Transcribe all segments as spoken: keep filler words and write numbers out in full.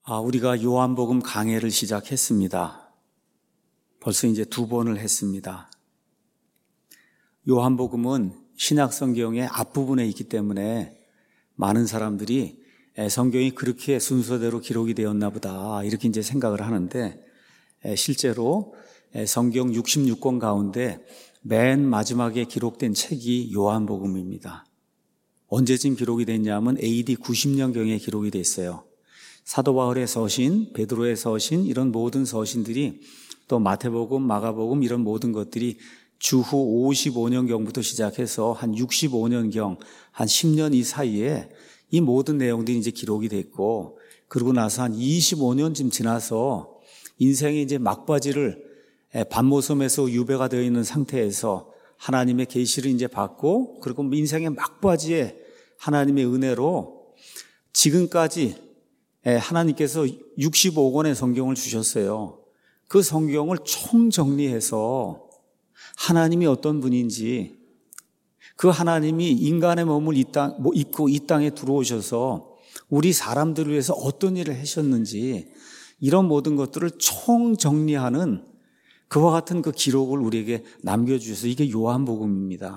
아, 우리가 요한복음 강해를 시작했습니다. 벌써 이제 두 번을 했습니다. 요한복음은 신약성경의 앞부분에 있기 때문에 많은 사람들이 성경이 그렇게 순서대로 기록이 되었나 보다 이렇게 이제 생각을 하는데, 실제로 성경 육십육 권 가운데 맨 마지막에 기록된 책이 요한복음입니다. 언제쯤 기록이 됐냐면 에이디 구십 년경에 기록이 됐어요. 사도 바울의 서신, 베드로의 서신, 이런 모든 서신들이, 또 마태복음, 마가복음 이런 모든 것들이 주후 오십오 년경부터 시작해서 한 육십오 년경, 한 십 년 이 사이에 이 모든 내용들이 이제 기록이 됐고, 그러고 나서 한 이십오 년쯤 지나서 인생의 이제 막바지를 반모섬에서 유배가 되어 있는 상태에서 하나님의 계시를 이제 받고, 그리고 인생의 막바지에 하나님의 은혜로 지금까지 하나님께서 육십오 권의 성경을 주셨어요. 그 성경을 총정리해서 하나님이 어떤 분인지, 그 하나님이 인간의 몸을 이 땅, 입고 이 땅에 들어오셔서 우리 사람들을 위해서 어떤 일을 하셨는지, 이런 모든 것들을 총정리하는 그와 같은 그 기록을 우리에게 남겨주셔서, 이게 요한복음입니다.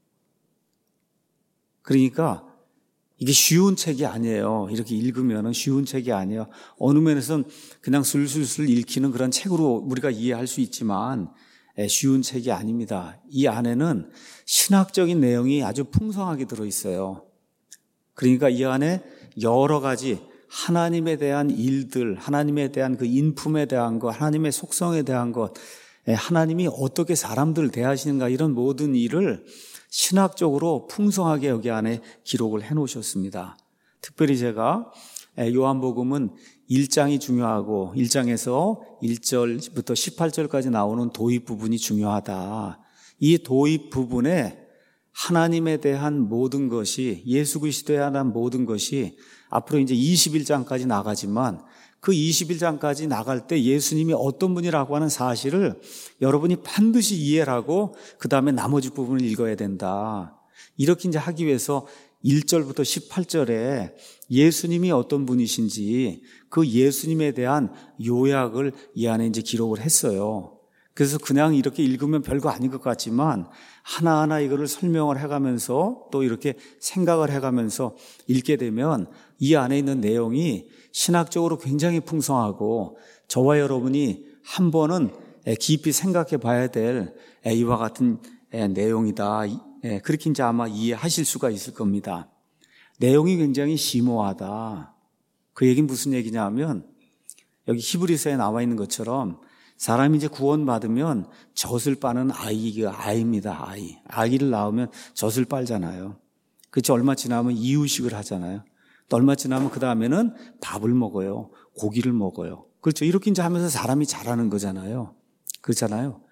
그러니까 이게 쉬운 책이 아니에요. 이렇게 읽으면 쉬운 책이 아니에요. 어느 면에서는 그냥 술술술 읽히는 그런 책으로 우리가 이해할 수 있지만 쉬운 책이 아닙니다. 이 안에는 신학적인 내용이 아주 풍성하게 들어있어요. 그러니까 이 안에 여러 가지 하나님에 대한 일들, 하나님에 대한 그 인품에 대한 것, 하나님의 속성에 대한 것, 하나님이 어떻게 사람들을 대하시는가, 이런 모든 일을 신학적으로 풍성하게 여기 안에 기록을 해놓으셨습니다. 특별히 제가 요한복음은 일 장이 중요하고, 일 장에서 일 절부터 십팔 절까지 나오는 도입 부분이 중요하다. 이 도입 부분에 하나님에 대한 모든 것이, 예수 그리스도에 대한 모든 것이 앞으로 이제 이십일 장까지 나가지만, 그 이십일 장까지 나갈 때 예수님이 어떤 분이라고 하는 사실을 여러분이 반드시 이해를 하고 그 다음에 나머지 부분을 읽어야 된다. 이렇게 이제 하기 위해서 일 절부터 십팔 절에 예수님이 어떤 분이신지 그 예수님에 대한 요약을 이 안에 이제 기록을 했어요. 그래서 그냥 이렇게 읽으면 별거 아닌 것 같지만 하나하나 이거를 설명을 해가면서 또 이렇게 생각을 해가면서 읽게 되면 이 안에 있는 내용이 신학적으로 굉장히 풍성하고, 저와 여러분이 한 번은 깊이 생각해 봐야 될 이와 같은 내용이다. 그렇게 이제 아마 이해하실 수가 있을 겁니다. 내용이 굉장히 심오하다. 그 얘기는 무슨 얘기냐 하면, 여기 히브리서에 나와 있는 것처럼 사람이 이제 구원받으면 젖을 빠는 아이가 아이입니다. 아이. 아기를 낳으면 젖을 빨잖아요. 그렇죠. 얼마 지나면 이유식을 하잖아요. 또 얼마 지나면 그 다음에는 밥을 먹어요. 고기를 먹어요. 그렇죠. 이렇게 이제 하면서 사람이 자라는 거잖아요. 그렇잖아요.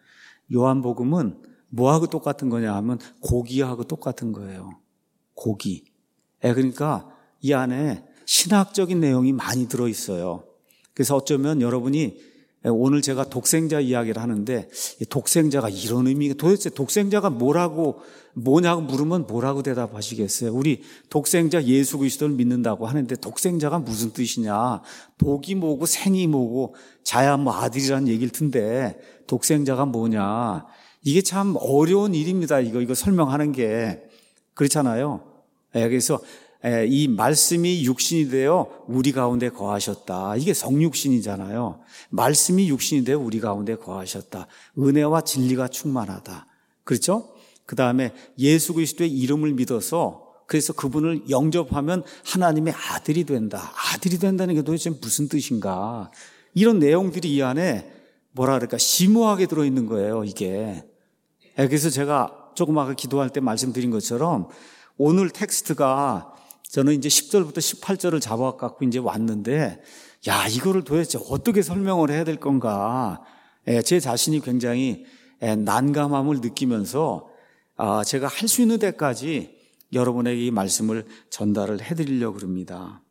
요한복음은 뭐하고 똑같은 거냐 하면 고기하고 똑같은 거예요. 고기. 그러니까 이 안에 신학적인 내용이 많이 들어있어요. 그래서 어쩌면 여러분이 오늘 제가 독생자 이야기를 하는데, 독생자가 이런 의미가, 도대체 독생자가 뭐라고, 뭐냐고 물으면 뭐라고 대답하시겠어요? 우리 독생자 예수 그리스도를 믿는다고 하는데 독생자가 무슨 뜻이냐? 독이 뭐고 생이 뭐고 자야 뭐 아들이라는 얘기일 텐데 독생자가 뭐냐? 이게 참 어려운 일입니다. 이거, 이거 설명하는 게. 그렇잖아요. 그래서 이 말씀이 육신이 되어 우리 가운데 거하셨다. 이게 성육신이잖아요. 말씀이 육신이 되어 우리 가운데 거하셨다. 은혜와 진리가 충만하다. 그렇죠? 그 다음에 예수 그리스도의 이름을 믿어서, 그래서 그분을 영접하면 하나님의 아들이 된다. 아들이 된다는 게 도대체 무슨 뜻인가? 이런 내용들이 이 안에 뭐라 그럴까, 심오하게 들어있는 거예요, 이게. 그래서 제가 조금 아까 기도할 때 말씀드린 것처럼 오늘 텍스트가, 저는 이제 십 절부터 십팔 절을 잡아갖고 이제 왔는데, 야, 이거를 도대체 어떻게 설명을 해야 될 건가. 제 자신이 굉장히 난감함을 느끼면서 제가 할 수 있는 데까지 여러분에게 이 말씀을 전달을 해드리려고 합니다.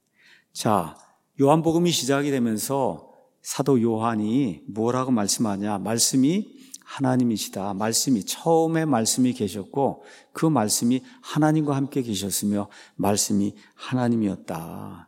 자, 요한복음이 시작이 되면서 사도 요한이 뭐라고 말씀하냐. 말씀이 하나님이시다. 말씀이, 처음에 말씀이 계셨고 그 말씀이 하나님과 함께 계셨으며 말씀이 하나님이었다.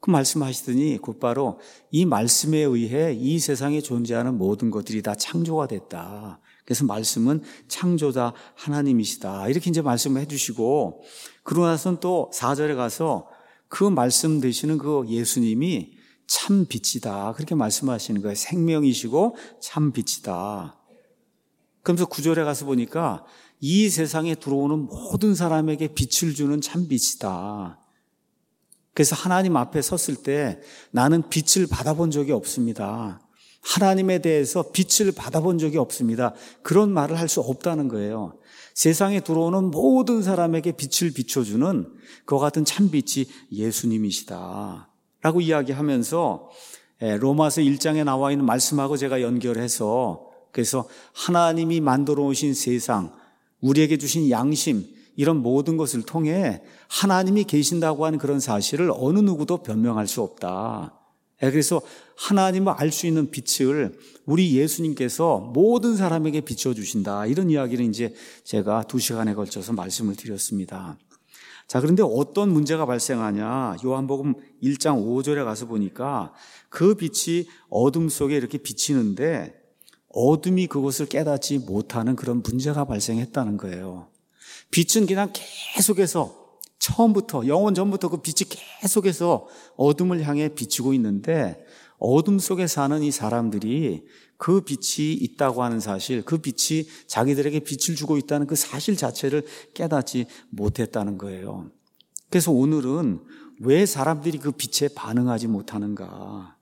그 말씀하시더니 곧바로 이 말씀에 의해 이 세상에 존재하는 모든 것들이 다 창조가 됐다. 그래서 말씀은 창조자 하나님이시다. 이렇게 이제 말씀을 해주시고, 그러고 나서는 또 사 절에 가서 그 말씀 되시는 그 예수님이 참 빛이다. 그렇게 말씀하시는 거예요. 생명이시고 참 빛이다. 그러면서 구 절에 가서 보니까 이 세상에 들어오는 모든 사람에게 빛을 주는 참 빛이다. 그래서 하나님 앞에 섰을 때 나는 빛을 받아본 적이 없습니다. 하나님에 대해서 빛을 받아본 적이 없습니다. 그런 말을 할 수 없다는 거예요. 세상에 들어오는 모든 사람에게 빛을 비춰주는 그와 같은 참빛이 예수님이시다 라고 이야기하면서 로마서 일 장에 나와 있는 말씀하고 제가 연결해서, 그래서 하나님이 만들어 오신 세상, 우리에게 주신 양심, 이런 모든 것을 통해 하나님이 계신다고 하는 그런 사실을 어느 누구도 변명할 수 없다. 그래서 하나님을 알 수 있는 빛을 우리 예수님께서 모든 사람에게 비춰주신다. 이런 이야기를 이제 제가 두 시간에 걸쳐서 말씀을 드렸습니다. 자, 그런데 어떤 문제가 발생하냐? 요한복음 일 장 오 절에 가서 보니까 그 빛이 어둠 속에 이렇게 비치는데 어둠이 그것을 깨닫지 못하는 그런 문제가 발생했다는 거예요. 빛은 그냥 계속해서 처음부터 영원 전부터 그 빛이 계속해서 어둠을 향해 비치고 있는데, 어둠 속에 사는 이 사람들이 그 빛이 있다고 하는 사실, 그 빛이 자기들에게 빛을 주고 있다는 그 사실 자체를 깨닫지 못했다는 거예요. 그래서 오늘은 왜 사람들이 그 빛에 반응하지 못하는가?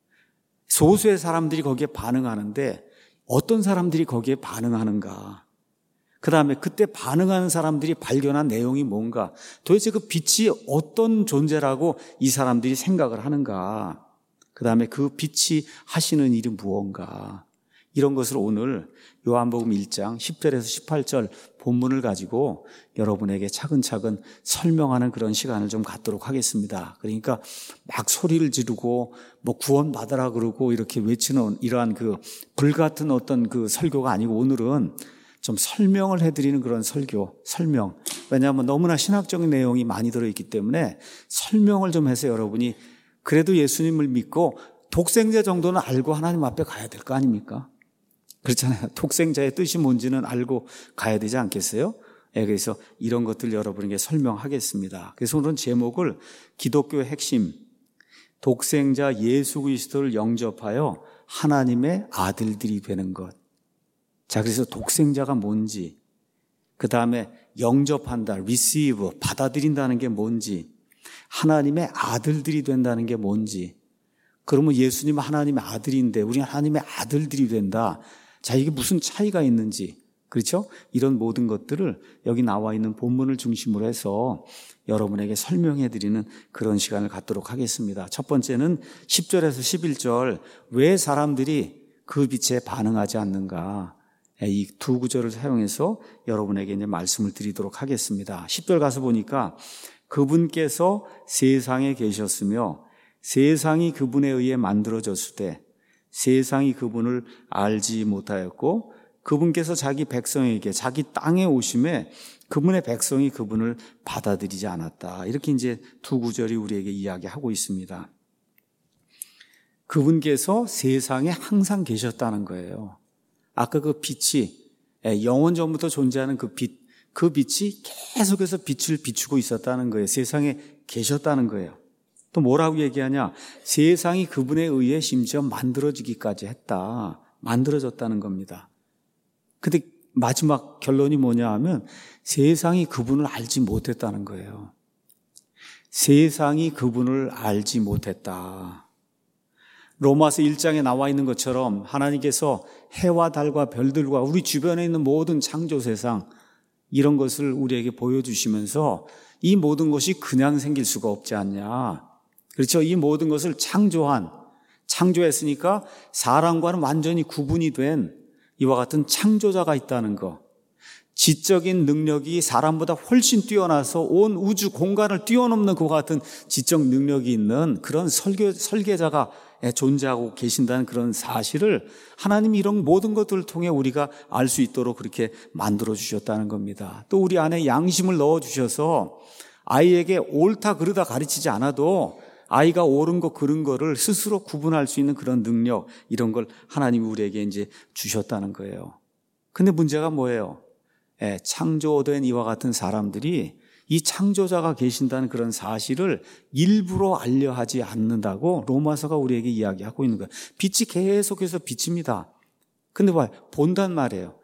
소수의 사람들이 거기에 반응하는데 어떤 사람들이 거기에 반응하는가? 그 다음에 그때 반응하는 사람들이 발견한 내용이 뭔가, 도대체 그 빛이 어떤 존재라고 이 사람들이 생각을 하는가, 그 다음에 그 빛이 하시는 일이 무언가, 이런 것을 오늘 요한복음 일 장 십 절에서 십팔 절 본문을 가지고 여러분에게 차근차근 설명하는 그런 시간을 좀 갖도록 하겠습니다. 그러니까 막 소리를 지르고 뭐 구원받아라 그러고 이렇게 외치는 이러한 그 불같은 어떤 그 설교가 아니고, 오늘은 좀 설명을 해드리는 그런 설교, 설명. 왜냐하면 너무나 신학적인 내용이 많이 들어있기 때문에 설명을 좀 해서 여러분이 그래도 예수님을 믿고 독생자 정도는 알고 하나님 앞에 가야 될 거 아닙니까? 그렇잖아요. 독생자의 뜻이 뭔지는 알고 가야 되지 않겠어요? 네, 그래서 이런 것들 여러분에게 설명하겠습니다. 그래서 오늘은 제목을 기독교의 핵심, 독생자 예수 그리스도를 영접하여 하나님의 아들들이 되는 것. 자, 그래서 독생자가 뭔지, 그 다음에 영접한다, receive, 받아들인다는 게 뭔지, 하나님의 아들들이 된다는 게 뭔지, 그러면 예수님은 하나님의 아들인데 우리는 하나님의 아들들이 된다. 자, 이게 무슨 차이가 있는지, 그렇죠? 이런 모든 것들을 여기 나와 있는 본문을 중심으로 해서 여러분에게 설명해 드리는 그런 시간을 갖도록 하겠습니다. 첫 번째는 십 절에서 십일 절, 왜 사람들이 그 빛에 반응하지 않는가? 이 두 구절을 사용해서 여러분에게 이제 말씀을 드리도록 하겠습니다. 십 절 가서 보니까 그분께서 세상에 계셨으며 세상이 그분에 의해 만들어졌을 때 세상이 그분을 알지 못하였고 그분께서 자기 백성에게, 자기 땅에 오심에 그분의 백성이 그분을 받아들이지 않았다. 이렇게 이제 두 구절이 우리에게 이야기하고 있습니다. 그분께서 세상에 항상 계셨다는 거예요. 아까 그 빛이, 영원 전부터 존재하는 그 빛, 그 빛이 계속해서 빛을 비추고 있었다는 거예요. 세상에 계셨다는 거예요. 또 뭐라고 얘기하냐? 세상이 그분에 의해 심지어 만들어지기까지 했다. 만들어졌다는 겁니다. 근데 마지막 결론이 뭐냐 하면 세상이 그분을 알지 못했다는 거예요. 세상이 그분을 알지 못했다. 로마서 일 장에 나와 있는 것처럼 하나님께서 해와 달과 별들과 우리 주변에 있는 모든 창조 세상, 이런 것을 우리에게 보여주시면서 이 모든 것이 그냥 생길 수가 없지 않냐. 그렇죠? 이 모든 것을 창조한, 창조했으니까 사람과는 완전히 구분이 된 이와 같은 창조자가 있다는 것. 지적인 능력이 사람보다 훨씬 뛰어나서 온 우주 공간을 뛰어넘는 그와 같은 지적 능력이 있는 그런 설계, 설계자가 존재하고 계신다는 그런 사실을 하나님이 이런 모든 것들을 통해 우리가 알 수 있도록 그렇게 만들어 주셨다는 겁니다. 또 우리 안에 양심을 넣어 주셔서 아이에게 옳다 그르다 가르치지 않아도 아이가 옳은 거 그른 거를 스스로 구분할 수 있는 그런 능력, 이런 걸 하나님이 우리에게 이제 주셨다는 거예요. 근데 문제가 뭐예요? 예, 창조된 이와 같은 사람들이 이 창조자가 계신다는 그런 사실을 일부러 알려 하지 않는다고 로마서가 우리에게 이야기하고 있는 거예요. 빛이 계속해서 비칩니다. 근데 봐, 본단 말이에요.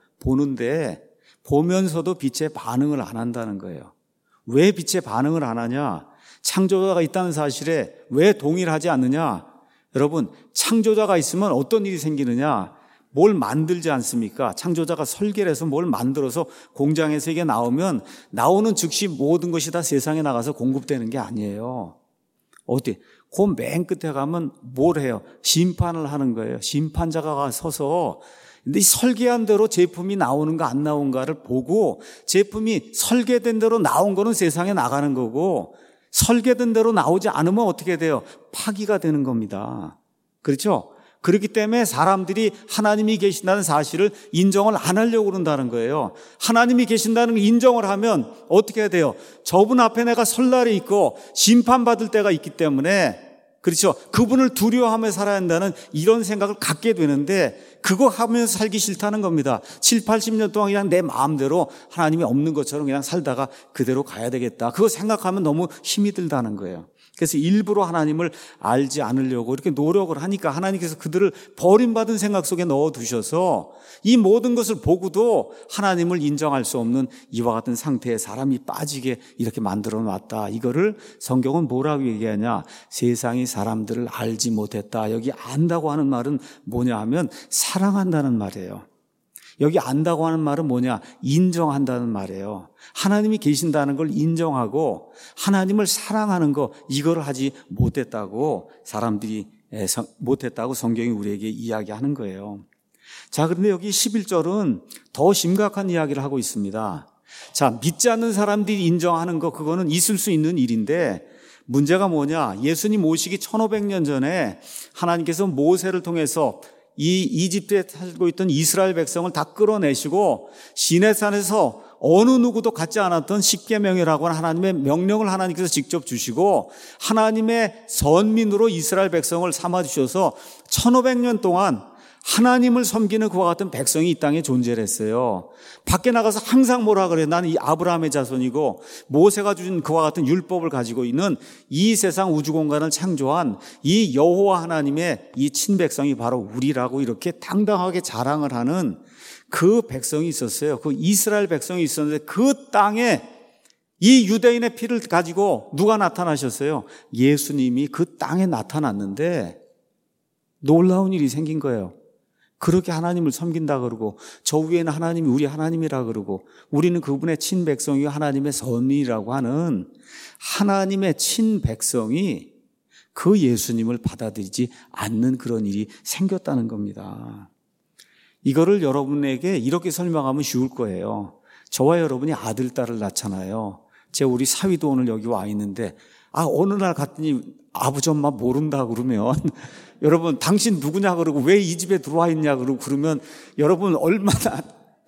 보는데 보면서도 빛에 반응을 안 한다는 거예요. 왜 빛에 반응을 안 하냐? 창조자가 있다는 사실에 왜 동의를 하지 않느냐? 여러분, 창조자가 있으면 어떤 일이 생기느냐? 뭘 만들지 않습니까? 창조자가 설계를 해서 뭘 만들어서 공장에서 이게 나오면 나오는 즉시 모든 것이 다 세상에 나가서 공급되는 게 아니에요. 어디? 그 맨 끝에 가면 뭘 해요? 심판을 하는 거예요. 심판자가 서서 근데 이 설계한 대로 제품이 나오는가 안 나온가를 보고 제품이 설계된 대로 나온 거는 세상에 나가는 거고 설계된 대로 나오지 않으면 어떻게 돼요? 파기가 되는 겁니다. 그렇죠? 그렇기 때문에 사람들이 하나님이 계신다는 사실을 인정을 안 하려고 그런다는 거예요. 하나님이 계신다는 걸 인정을 하면 어떻게 해야 돼요? 저분 앞에 내가 설 날이 있고 심판받을 때가 있기 때문에 그렇죠. 그분을 두려워하며 살아야 한다는 이런 생각을 갖게 되는데 그거 하면서 살기 싫다는 겁니다. 칠, 팔십 년 동안 그냥 내 마음대로 하나님이 없는 것처럼 그냥 살다가 그대로 가야 되겠다. 그거 생각하면 너무 힘이 들다는 거예요. 그래서 일부러 하나님을 알지 않으려고 이렇게 노력을 하니까 하나님께서 그들을 버림받은 생각 속에 넣어두셔서 이 모든 것을 보고도 하나님을 인정할 수 없는 이와 같은 상태에 사람이 빠지게 이렇게 만들어 놨다. 이거를 성경은 뭐라고 얘기하냐? 세상이 사람들을 알지 못했다. 여기 안다고 하는 말은 뭐냐 하면 사랑한다는 말이에요. 여기 안다고 하는 말은 뭐냐? 인정한다는 말이에요. 하나님이 계신다는 걸 인정하고 하나님을 사랑하는 거 이거를 하지 못했다고 사람들이 못했다고 성경이 우리에게 이야기하는 거예요. 자, 그런데 여기 십일 절은 더 심각한 이야기를 하고 있습니다. 자, 믿지 않는 사람들이 인정하는 거 그거는 있을 수 있는 일인데 문제가 뭐냐? 예수님 오시기 천오백 년 전에 하나님께서 모세를 통해서 이 이집트에 살고 있던 이스라엘 백성을 다 끌어내시고 시내산에서 어느 누구도 갖지 않았던 십계명이라고 하는 하나님의 명령을 하나님께서 직접 주시고 하나님의 선민으로 이스라엘 백성을 삼아주셔서 천오백 년 동안 하나님을 섬기는 그와 같은 백성이 이 땅에 존재를 했어요. 밖에 나가서 항상 뭐라 그래요? 나는 이 아브라함의 자손이고 모세가 주신 그와 같은 율법을 가지고 있는 이 세상 우주 공간을 창조한 이 여호와 하나님의 이 친백성이 바로 우리라고 이렇게 당당하게 자랑을 하는 그 백성이 있었어요. 그 이스라엘 백성이 있었는데 그 땅에 이 유대인의 피를 가지고 누가 나타나셨어요? 예수님이 그 땅에 나타났는데 놀라운 일이 생긴 거예요. 그렇게 하나님을 섬긴다 그러고 저 위에는 하나님이 우리 하나님이라 그러고 우리는 그분의 친백성이고 하나님의 선민이라고 하는 하나님의 친백성이 그 예수님을 받아들이지 않는 그런 일이 생겼다는 겁니다. 이거를 여러분에게 이렇게 설명하면 쉬울 거예요. 저와 여러분이 아들, 딸을 낳잖아요. 제 우리 사위도 오늘 여기 와 있는데 아 어느 날 갔더니 아버지 엄마 모른다 그러면 여러분 당신 누구냐 그러고 왜 이 집에 들어와 있냐 그러고 그러면 여러분 얼마나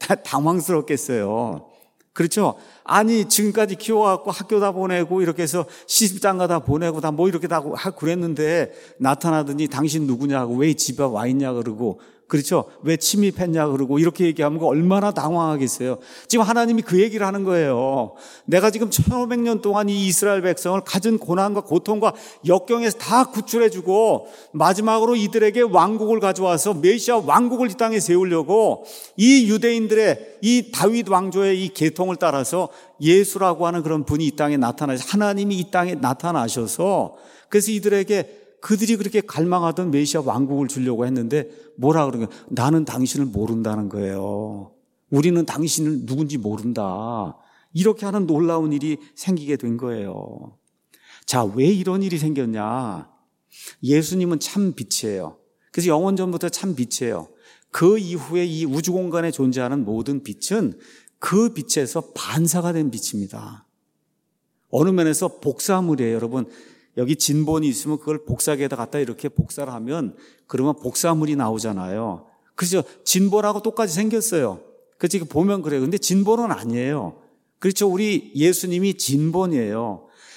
당황스럽겠어요. 그렇죠? 아니 지금까지 키워갖고 학교다 보내고 이렇게 해서 시집장가다 보내고 다 뭐 이렇게 다 하고 그랬는데 나타나더니 당신 누구냐고 왜 집에 와 있냐 그러고 그렇죠? 왜 침입했냐 그러고 이렇게 얘기하면 얼마나 당황하겠어요. 지금 하나님이 그 얘기를 하는 거예요. 내가 지금 천오백 년 동안 이 이스라엘 백성을 가진 고난과 고통과 역경에서 다 구출해주고 마지막으로 이들에게 왕국을 가져와서 메시아 왕국을 이 땅에 세우려고 이 유대인들의 이 다윗 왕조의 이 계통을 따라서 예수라고 하는 그런 분이 이 땅에 나타나셔서 하나님이 이 땅에 나타나셔서 그래서 이들에게 그들이 그렇게 갈망하던 메시아 왕국을 주려고 했는데 뭐라 그러냐? 나는 당신을 모른다는 거예요. 우리는 당신을 누군지 모른다. 이렇게 하는 놀라운 일이 생기게 된 거예요. 자, 왜 이런 일이 생겼냐? 예수님은 참 빛이에요. 그래서 영원전부터 참 빛이에요. 그 이후에 이 우주 공간에 존재하는 모든 빛은 그 빛에서 반사가 된 빛입니다. 어느 면에서 복사물이에요, 여러분. 여기 진본이 있으면 그걸 복사기에다 갖다 이렇게 복사를 하면 그러면 복사물이 나오잖아요. 그래서 진본하고 똑같이 생겼어요. 그래서 보면 그래요. 근데 진본은 아니에요. 그렇죠. 우리 예수님이 진본이에요.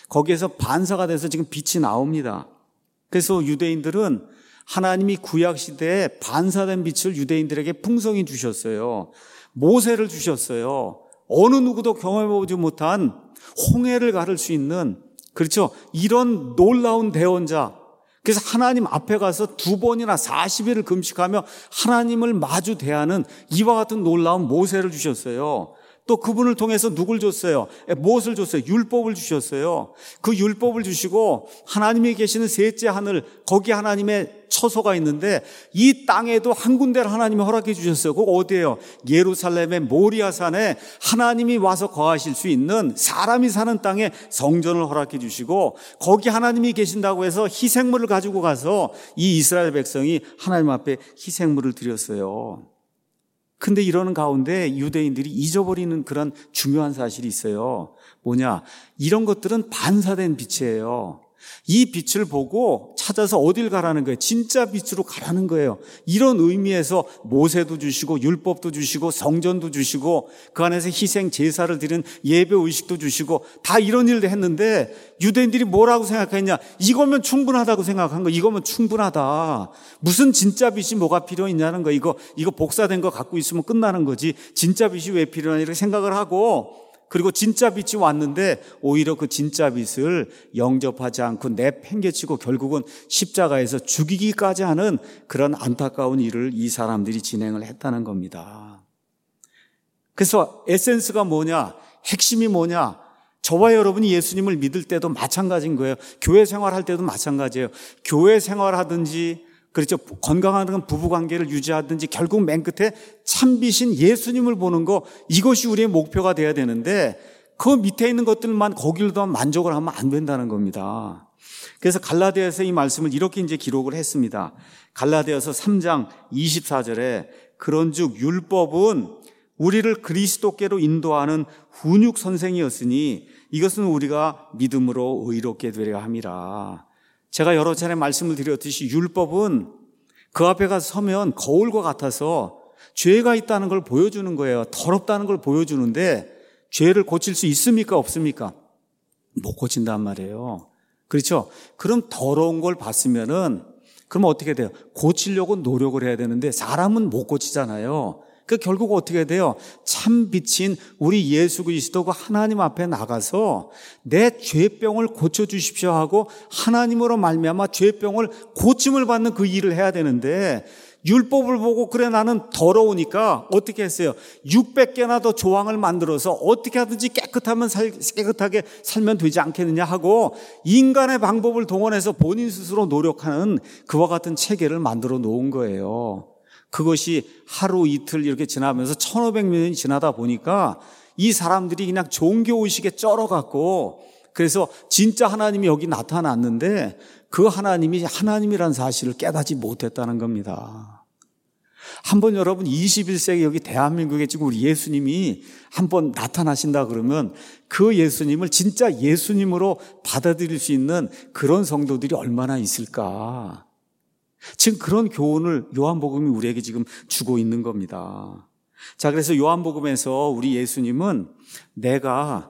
거기에서 반사가 돼서 지금 빛이 나옵니다. 그래서 유대인들은 하나님이 구약시대에 반사된 빛을 유대인들에게 풍성히 주셨어요. 모세를 주셨어요. 어느 누구도 경험해보지 못한 홍해를 가를 수 있는, 그렇죠, 이런 놀라운 대언자. 그래서 하나님 앞에 가서 두 번이나 사십 일을 금식하며 하나님을 마주 대하는 이와 같은 놀라운 모세를 주셨어요. 또 그분을 통해서 누굴 줬어요? 무엇을 줬어요? 율법을 주셨어요. 그 율법을 주시고 하나님이 계시는 셋째 하늘, 거기 하나님의 처소가 있는데 이 땅에도 한 군데를 하나님이 허락해 주셨어요. 그거 어디예요? 예루살렘의 모리아산에 하나님이 와서 거하실 수 있는, 사람이 사는 땅에 성전을 허락해 주시고 거기 하나님이 계신다고 해서 희생물을 가지고 가서 이 이스라엘 백성이 하나님 앞에 희생물을 드렸어요. 근데 이러는 가운데 유대인들이 잊어버리는 그런 중요한 사실이 있어요. 뭐냐? 이런 것들은 반사된 빛이에요. 이 빛을 보고 찾아서 어딜 가라는 거예요? 진짜 빛으로 가라는 거예요. 이런 의미에서 모세도 주시고 율법도 주시고 성전도 주시고 그 안에서 희생 제사를 드리는 예배 의식도 주시고 다 이런 일도 했는데 유대인들이 뭐라고 생각했냐? 이거면 충분하다고 생각한 거. 이거면 충분하다. 무슨 진짜 빛이 뭐가 필요 있냐는 거. 이거 이거 복사된 거 갖고 있으면 끝나는 거지. 진짜 빛이 왜 필요하냐 이렇게 생각을 하고, 그리고 진짜 빛이 왔는데 오히려 그 진짜 빛을 영접하지 않고 내팽개치고 결국은 십자가에서 죽이기까지 하는 그런 안타까운 일을 이 사람들이 진행을 했다는 겁니다. 그래서 에센스가 뭐냐? 핵심이 뭐냐? 저와 여러분이 예수님을 믿을 때도 마찬가지인 거예요. 교회 생활할 때도 마찬가지예요. 교회 생활하든지, 그렇죠, 건강한 부부관계를 유지하든지 결국 맨 끝에 참비신 예수님을 보는 거, 이것이 우리의 목표가 돼야 되는데 그 밑에 있는 것들만 거기로도 만족을 하면 안 된다는 겁니다. 그래서 갈라디아서 이 말씀을 이렇게 이제 기록을 했습니다. 갈라디아서 삼 장 이십사 절에 그런즉 율법은 우리를 그리스도께로 인도하는 훈육 선생이었으니 이것은 우리가 믿음으로 의롭게 되려 함이라. 제가 여러 차례 말씀을 드렸듯이 율법은 그 앞에 가서 서면 거울과 같아서 죄가 있다는 걸 보여주는 거예요. 더럽다는 걸 보여주는데 죄를 고칠 수 있습니까? 없습니까? 못 고친단 말이에요. 그렇죠? 그럼 더러운 걸 봤으면은 그럼 어떻게 돼요? 고치려고 노력을 해야 되는데 사람은 못 고치잖아요. 그 결국 어떻게 돼요? 참 빛인 우리 예수 그리스도가 하나님 앞에 나가서 내 죄병을 고쳐주십시오 하고 하나님으로 말미암아 죄병을 고침을 받는 그 일을 해야 되는데, 율법을 보고 그래 나는 더러우니까 어떻게 했어요? 육백 개나 더 조항을 만들어서 어떻게 하든지 깨끗하면 살, 깨끗하게 살면 되지 않겠느냐 하고 인간의 방법을 동원해서 본인 스스로 노력하는 그와 같은 체계를 만들어 놓은 거예요. 그것이 하루 이틀 이렇게 지나면서 천오백 년이 지나다 보니까 이 사람들이 그냥 종교의식에 쩔어갖고, 그래서 진짜 하나님이 여기 나타났는데 그 하나님이 하나님이라는 사실을 깨닫지 못했다는 겁니다. 한번 여러분 이십일 세기 여기 대한민국에 지금 우리 예수님이 한번 나타나신다 그러면 그 예수님을 진짜 예수님으로 받아들일 수 있는 그런 성도들이 얼마나 있을까? 지금 그런 교훈을 요한복음이 우리에게 지금 주고 있는 겁니다. 자, 그래서 요한복음에서 우리 예수님은 내가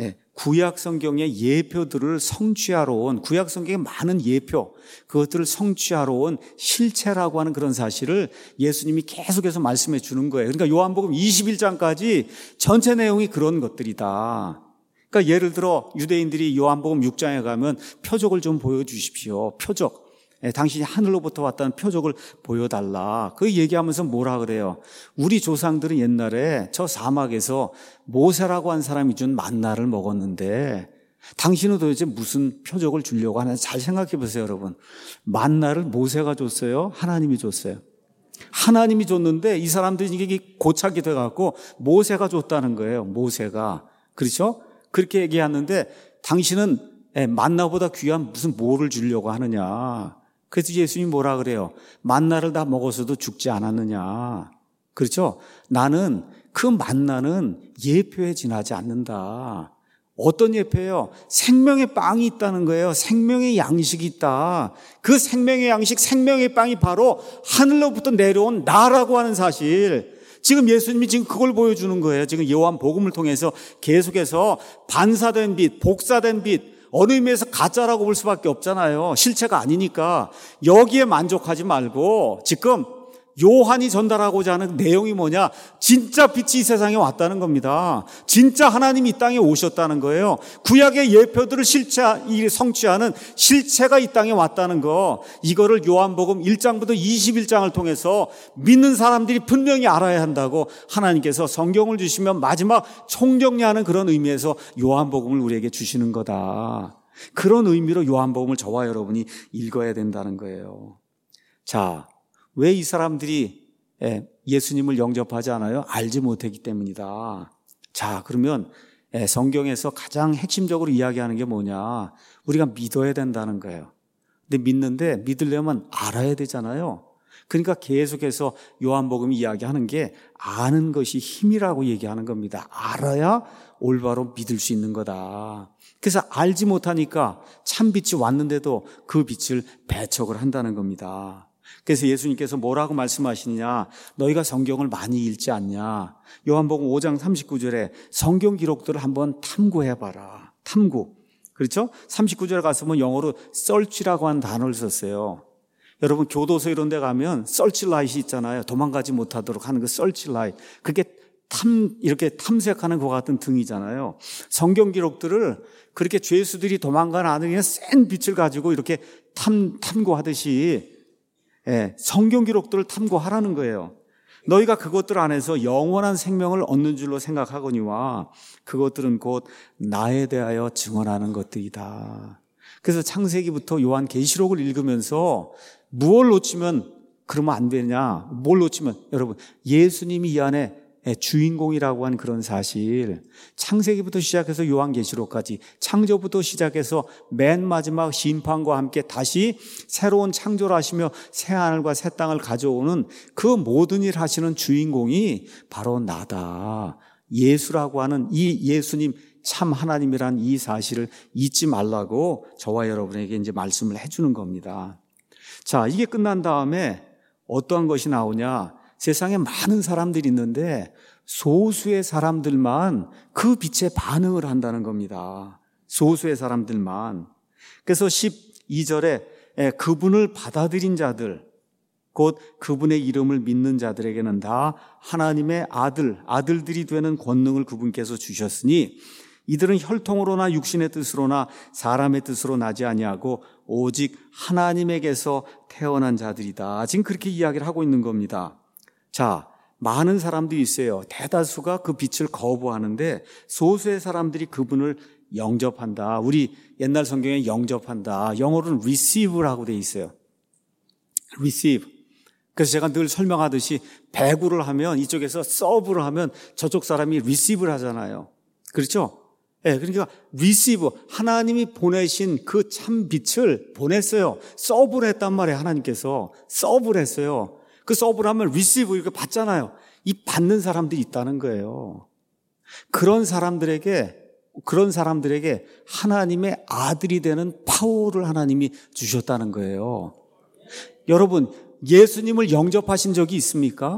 구약 성경의 예표들을 성취하러 온, 구약 성경의 많은 예표, 그것들을 성취하러 온 실체라고 하는 그런 사실을 예수님이 계속해서 말씀해 주는 거예요. 그러니까 요한복음 이십일 장까지 전체 내용이 그런 것들이다. 그러니까 예를 들어 유대인들이 요한복음 육 장에 가면 표적을 좀 보여주십시오. 표적. 예, 당신이 하늘로부터 왔다는 표적을 보여달라. 그 얘기하면서 뭐라 그래요? 우리 조상들은 옛날에 저 사막에서 모세라고 한 사람이 준 만나를 먹었는데 당신은 도대체 무슨 표적을 주려고 하는지 잘 생각해 보세요, 여러분. 만나를 모세가 줬어요? 하나님이 줬어요? 하나님이 줬는데 이 사람들이 이게 고착이 돼갖고 모세가 줬다는 거예요. 모세가. 그렇죠? 그렇게 얘기하는데 당신은 만나보다 귀한 무슨 뭐를 주려고 하느냐. 그래서 예수님이 뭐라 그래요? 만나를 다 먹어서도 죽지 않았느냐. 그렇죠? 나는 그 만나는 예표에 지나지 않는다. 어떤 예표예요? 생명의 빵이 있다는 거예요. 생명의 양식이 있다. 그 생명의 양식, 생명의 빵이 바로 하늘로부터 내려온 나라고 하는 사실. 지금 예수님이 지금 그걸 보여주는 거예요. 지금 요한복음을 통해서 계속해서 반사된 빛, 복사된 빛, 어느 의미에서 가짜라고 볼 수밖에 없잖아요. 실체가 아니니까. 여기에 만족하지 말고 지금 요한이 전달하고자 하는 내용이 뭐냐? 진짜 빛이 이 세상에 왔다는 겁니다. 진짜 하나님이 이 땅에 오셨다는 거예요. 구약의 예표들을 실체, 성취하는 실체가 이 땅에 왔다는 거. 이거를 요한복음 일 장부터 이십일 장을 통해서 믿는 사람들이 분명히 알아야 한다고 하나님께서 성경을 주시면 마지막 총정리하는 그런 의미에서 요한복음을 우리에게 주시는 거다. 그런 의미로 요한복음을 저와 여러분이 읽어야 된다는 거예요. 자, 왜 이 사람들이 예수님을 영접하지 않아요? 알지 못했기 때문이다. 자, 그러면 성경에서 가장 핵심적으로 이야기하는 게 뭐냐? 우리가 믿어야 된다는 거예요. 근데 믿는데 믿으려면 알아야 되잖아요. 그러니까 계속해서 요한복음이 이야기하는 게 아는 것이 힘이라고 얘기하는 겁니다. 알아야 올바로 믿을 수 있는 거다. 그래서 알지 못하니까 참 빛이 왔는데도 그 빛을 배척을 한다는 겁니다. 그래서 예수님께서 뭐라고 말씀하시느냐? 너희가 성경을 많이 읽지 않냐? 요한복음 오 장 삼십구 절에 성경 기록들을 한번 탐구해봐라. 탐구. 그렇죠? 삼십구 절에 가서 보면 영어로 search라고 하는 단어를 썼어요. 여러분 교도소 이런 데 가면 searchlight이 있잖아요. 도망가지 못하도록 하는 그 searchlight. 그게 탐, 이렇게 탐색하는 것 같은 등이잖아요. 성경 기록들을 그렇게 죄수들이 도망간 안에 센 빛을 가지고 이렇게 탐, 탐구하듯이 예, 성경 기록들을 탐구하라는 거예요. 너희가 그것들 안에서 영원한 생명을 얻는 줄로 생각하거니와 그것들은 곧 나에 대하여 증언하는 것들이다. 그래서 창세기부터 요한 계시록을 읽으면서 무엇을 놓치면 그러면 안 되냐? 뭘 놓치면 여러분 예수님이 이 안에 주인공이라고 하는 그런 사실, 창세기부터 시작해서 요한계시록까지 창조부터 시작해서 맨 마지막 심판과 함께 다시 새로운 창조를 하시며 새 하늘과 새 땅을 가져오는 그 모든 일 하시는 주인공이 바로 나다. 예수라고 하는 이 예수님 참 하나님이란 이 사실을 잊지 말라고 저와 여러분에게 이제 말씀을 해주는 겁니다. 자, 이게 끝난 다음에 어떠한 것이 나오냐? 세상에 많은 사람들이 있는데 소수의 사람들만 그 빛에 반응을 한다는 겁니다. 소수의 사람들만. 그래서 십이 절에 그분을 받아들인 자들, 곧 그분의 이름을 믿는 자들에게는 다 하나님의 아들, 아들들이 되는 권능을 그분께서 주셨으니 이들은 혈통으로나 육신의 뜻으로나 사람의 뜻으로 나지 아니하고 오직 하나님에게서 태어난 자들이다. 지금 그렇게 이야기를 하고 있는 겁니다. 자, 많은 사람들이 있어요. 대다수가 그 빛을 거부하는데 소수의 사람들이 그분을 영접한다. 우리 옛날 성경에 영접한다. 영어로는 receive라고 돼 있어요. receive. 그래서 제가 늘 설명하듯이 배구를 하면 이쪽에서 서브를 하면 저쪽 사람이 receive를 하잖아요. 그렇죠? 네, 그러니까 receive, 하나님이 보내신 그 참 빛을 보냈어요. 서브를 했단 말이에요. 하나님께서 서브를 했어요. 그 서브를 하면 receive 이렇게 받잖아요. 이 받는 사람들이 있다는 거예요. 그런 사람들에게 그런 사람들에게 하나님의 아들이 되는 파워를 하나님이 주셨다는 거예요. 여러분, 예수님을 영접하신 적이 있습니까?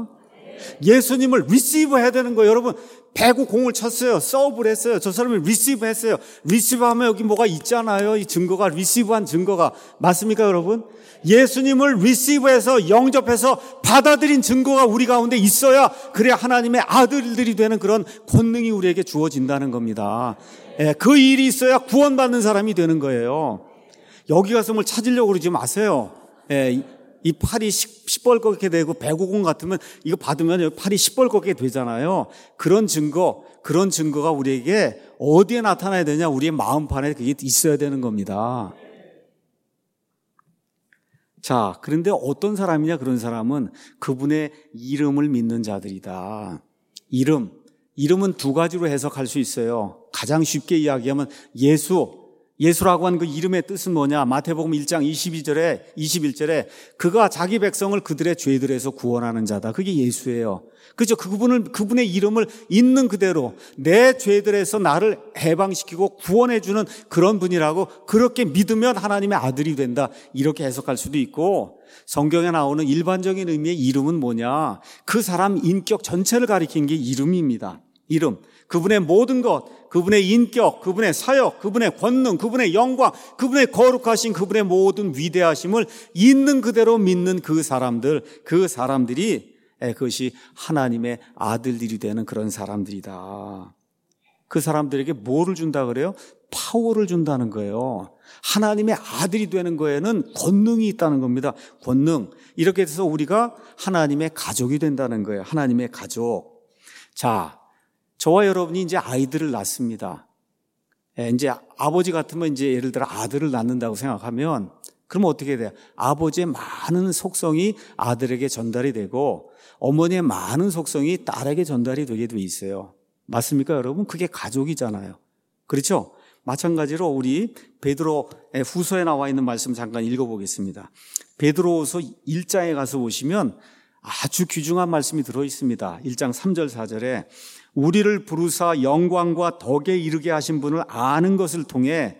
예수님을 receive 해야 되는 거예요. 여러분, 배구 공을 쳤어요. 서브를 했어요. 저 사람이 receive 했어요. receive 하면 여기 뭐가 있잖아요. 이 증거가, receive 한 증거가. 맞습니까, 여러분? 예수님을 receive 해서 영접해서 받아들인 증거가 우리 가운데 있어야 그래야 하나님의 아들들이 되는 그런 권능이 우리에게 주어진다는 겁니다. 예, 그 일이 있어야 구원받는 사람이 되는 거예요. 여기 가서 뭘 찾으려고 그러지 마세요. 예, 이 팔이 시뻘겋게 되고 배구공 같으면 이거 받으면 팔이 시뻘겋게 되잖아요. 그런 증거, 그런 증거가 우리에게 어디에 나타나야 되냐? 우리의 마음판에 그게 있어야 되는 겁니다. 자, 그런데 어떤 사람이냐? 그런 사람은 그분의 이름을 믿는 자들이다. 이름, 이름은 두 가지로 해석할 수 있어요. 가장 쉽게 이야기하면 예수, 예수라고 하는 그 이름의 뜻은 뭐냐? 마태복음 일 장 이십이 절에 이십일 절에 그가 자기 백성을 그들의 죄들에서 구원하는 자다. 그게 예수예요. 그죠? 그분을 그분의 이름을 있는 그대로 내 죄들에서 나를 해방시키고 구원해 주는 그런 분이라고 그렇게 믿으면 하나님의 아들이 된다. 이렇게 해석할 수도 있고, 성경에 나오는 일반적인 의미의 이름은 뭐냐? 그 사람 인격 전체를 가리키는 게 이름입니다. 이름, 그분의 모든 것, 그분의 인격, 그분의 사역, 그분의 권능, 그분의 영광, 그분의 거룩하신 그분의 모든 위대하심을 있는 그대로 믿는 그 사람들, 그 사람들이 그것이 하나님의 아들들이 되는 그런 사람들이다. 그 사람들에게 뭐를 준다 그래요? 파워를 준다는 거예요. 하나님의 아들이 되는 거에는 권능이 있다는 겁니다. 권능. 이렇게 해서 우리가 하나님의 가족이 된다는 거예요. 하나님의 가족. 자, 저와 여러분이 이제 아이들을 낳습니다. 예, 이제 아버지 같으면 이제 예를 들어 아들을 낳는다고 생각하면 그러면 어떻게 돼요? 아버지의 많은 속성이 아들에게 전달이 되고 어머니의 많은 속성이 딸에게 전달이 되게 돼 있어요. 맞습니까, 여러분? 그게 가족이잖아요. 그렇죠? 마찬가지로 우리 베드로 후서에 나와 있는 말씀 잠깐 읽어보겠습니다. 베드로후서 일 장에 가서 보시면 아주 귀중한 말씀이 들어 있습니다. 일 장 삼 절 사 절에 우리를 부르사 영광과 덕에 이르게 하신 분을 아는 것을 통해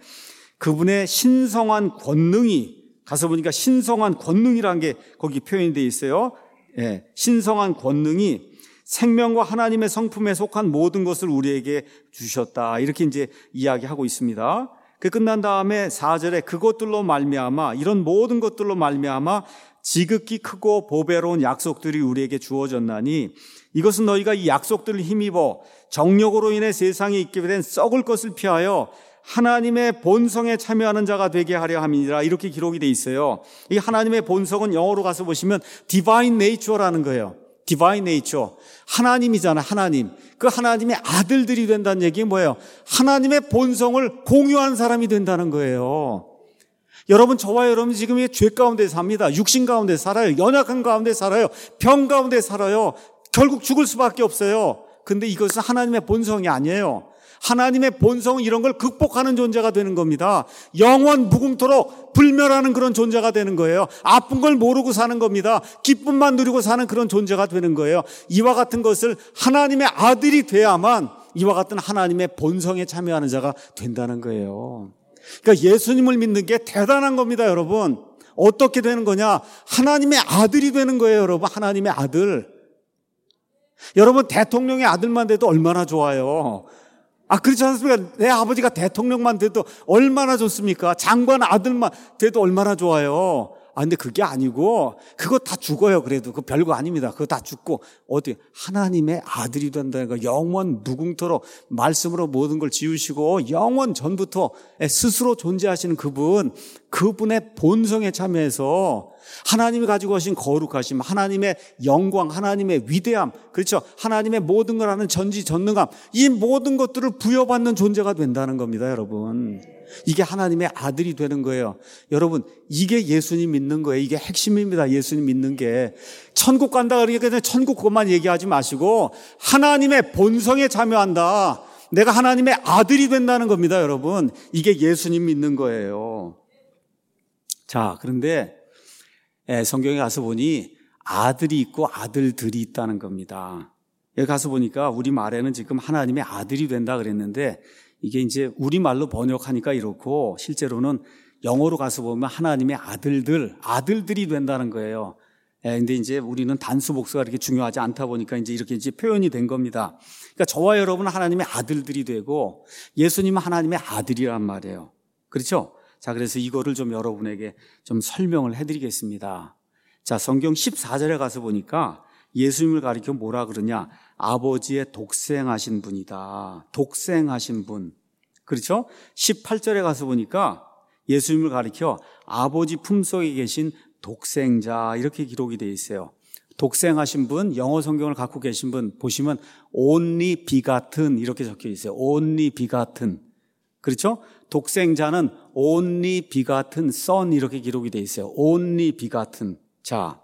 그분의 신성한 권능이, 가서 보니까 신성한 권능이라는 게 거기 표현이 되어 있어요. 예, 신성한 권능이 생명과 하나님의 성품에 속한 모든 것을 우리에게 주셨다. 이렇게 이제 이야기하고 있습니다. 그 끝난 다음에 사 절에 그것들로 말미암아, 이런 모든 것들로 말미암아 지극히 크고 보배로운 약속들이 우리에게 주어졌나니 이것은 너희가 이 약속들을 힘입어 정력으로 인해 세상에 있게 된 썩을 것을 피하여 하나님의 본성에 참여하는 자가 되게 하려 함이니라. 이렇게 기록이 돼 있어요. 이 하나님의 본성은 영어로 가서 보시면 divine nature라는 거예요. divine nature. 하나님이잖아, 하나님. 그 하나님의 아들들이 된다는 얘기는 뭐예요? 하나님의 본성을 공유한 사람이 된다는 거예요. 여러분, 저와 여러분 지금 죄 가운데 삽니다. 육신 가운데 살아요. 연약한 가운데 살아요. 병 가운데 살아요. 결국 죽을 수밖에 없어요. 근데 이것은 하나님의 본성이 아니에요. 하나님의 본성은 이런 걸 극복하는 존재가 되는 겁니다. 영원 무궁토록 불멸하는 그런 존재가 되는 거예요. 아픈 걸 모르고 사는 겁니다. 기쁨만 누리고 사는 그런 존재가 되는 거예요. 이와 같은 것을 하나님의 아들이 돼야만 이와 같은 하나님의 본성에 참여하는 자가 된다는 거예요. 그러니까 예수님을 믿는 게 대단한 겁니다, 여러분. 어떻게 되는 거냐? 하나님의 아들이 되는 거예요, 여러분. 하나님의 아들. 여러분, 대통령의 아들만 돼도 얼마나 좋아요. 아, 그렇지 않습니까? 내 아버지가 대통령만 돼도 얼마나 좋습니까? 장관 아들만 돼도 얼마나 좋아요. 아, 근데 그게 아니고 그거 다 죽어요. 그래도 그 별거 아닙니다. 그거 다 죽고 어디 하나님의 아들이 된다는 거, 영원 무궁토록 말씀으로 모든 걸 지으시고 영원 전부터 스스로 존재하시는 그분, 그분의 본성에 참여해서 하나님이 가지고 오신 거룩하심, 하나님의 영광, 하나님의 위대함, 그렇죠? 하나님의 모든 걸 아는 전지전능함, 이 모든 것들을 부여받는 존재가 된다는 겁니다, 여러분. 이게 하나님의 아들이 되는 거예요. 여러분, 이게 예수님 믿는 거예요. 이게 핵심입니다. 예수님 믿는 게. 천국 간다 그러니까 천국 그것만 얘기하지 마시고 하나님의 본성에 참여한다. 내가 하나님의 아들이 된다는 겁니다, 여러분. 이게 예수님 믿는 거예요. 자, 그런데 성경에 가서 보니 아들이 있고 아들들이 있다는 겁니다. 여기 가서 보니까 우리말에는 지금 하나님의 아들이 된다 그랬는데 이게 이제 우리말로 번역하니까 이렇고 실제로는 영어로 가서 보면 하나님의 아들들, 아들들이 된다는 거예요. 근데 이제 우리는 단수 복수가 그렇게 중요하지 않다 보니까 이제 이렇게 이제 표현이 된 겁니다. 그러니까 저와 여러분은 하나님의 아들들이 되고 예수님은 하나님의 아들이란 말이에요. 그렇죠? 자, 그래서 이거를 좀 여러분에게 좀 설명을 해드리겠습니다. 자, 성경 십사 절에 가서 보니까 예수님을 가리켜 뭐라 그러냐? 아버지의 독생하신 분이다. 독생하신 분. 그렇죠? 십팔 절에 가서 보니까 예수님을 가리켜 아버지 품속에 계신 독생자, 이렇게 기록이 되어 있어요. 독생하신 분, 영어 성경을 갖고 계신 분 보시면 only begotten 이렇게 적혀 있어요. only begotten. 그렇죠? 독생자는 only begotten son 이렇게 기록이 되어 있어요. only begotten. 자,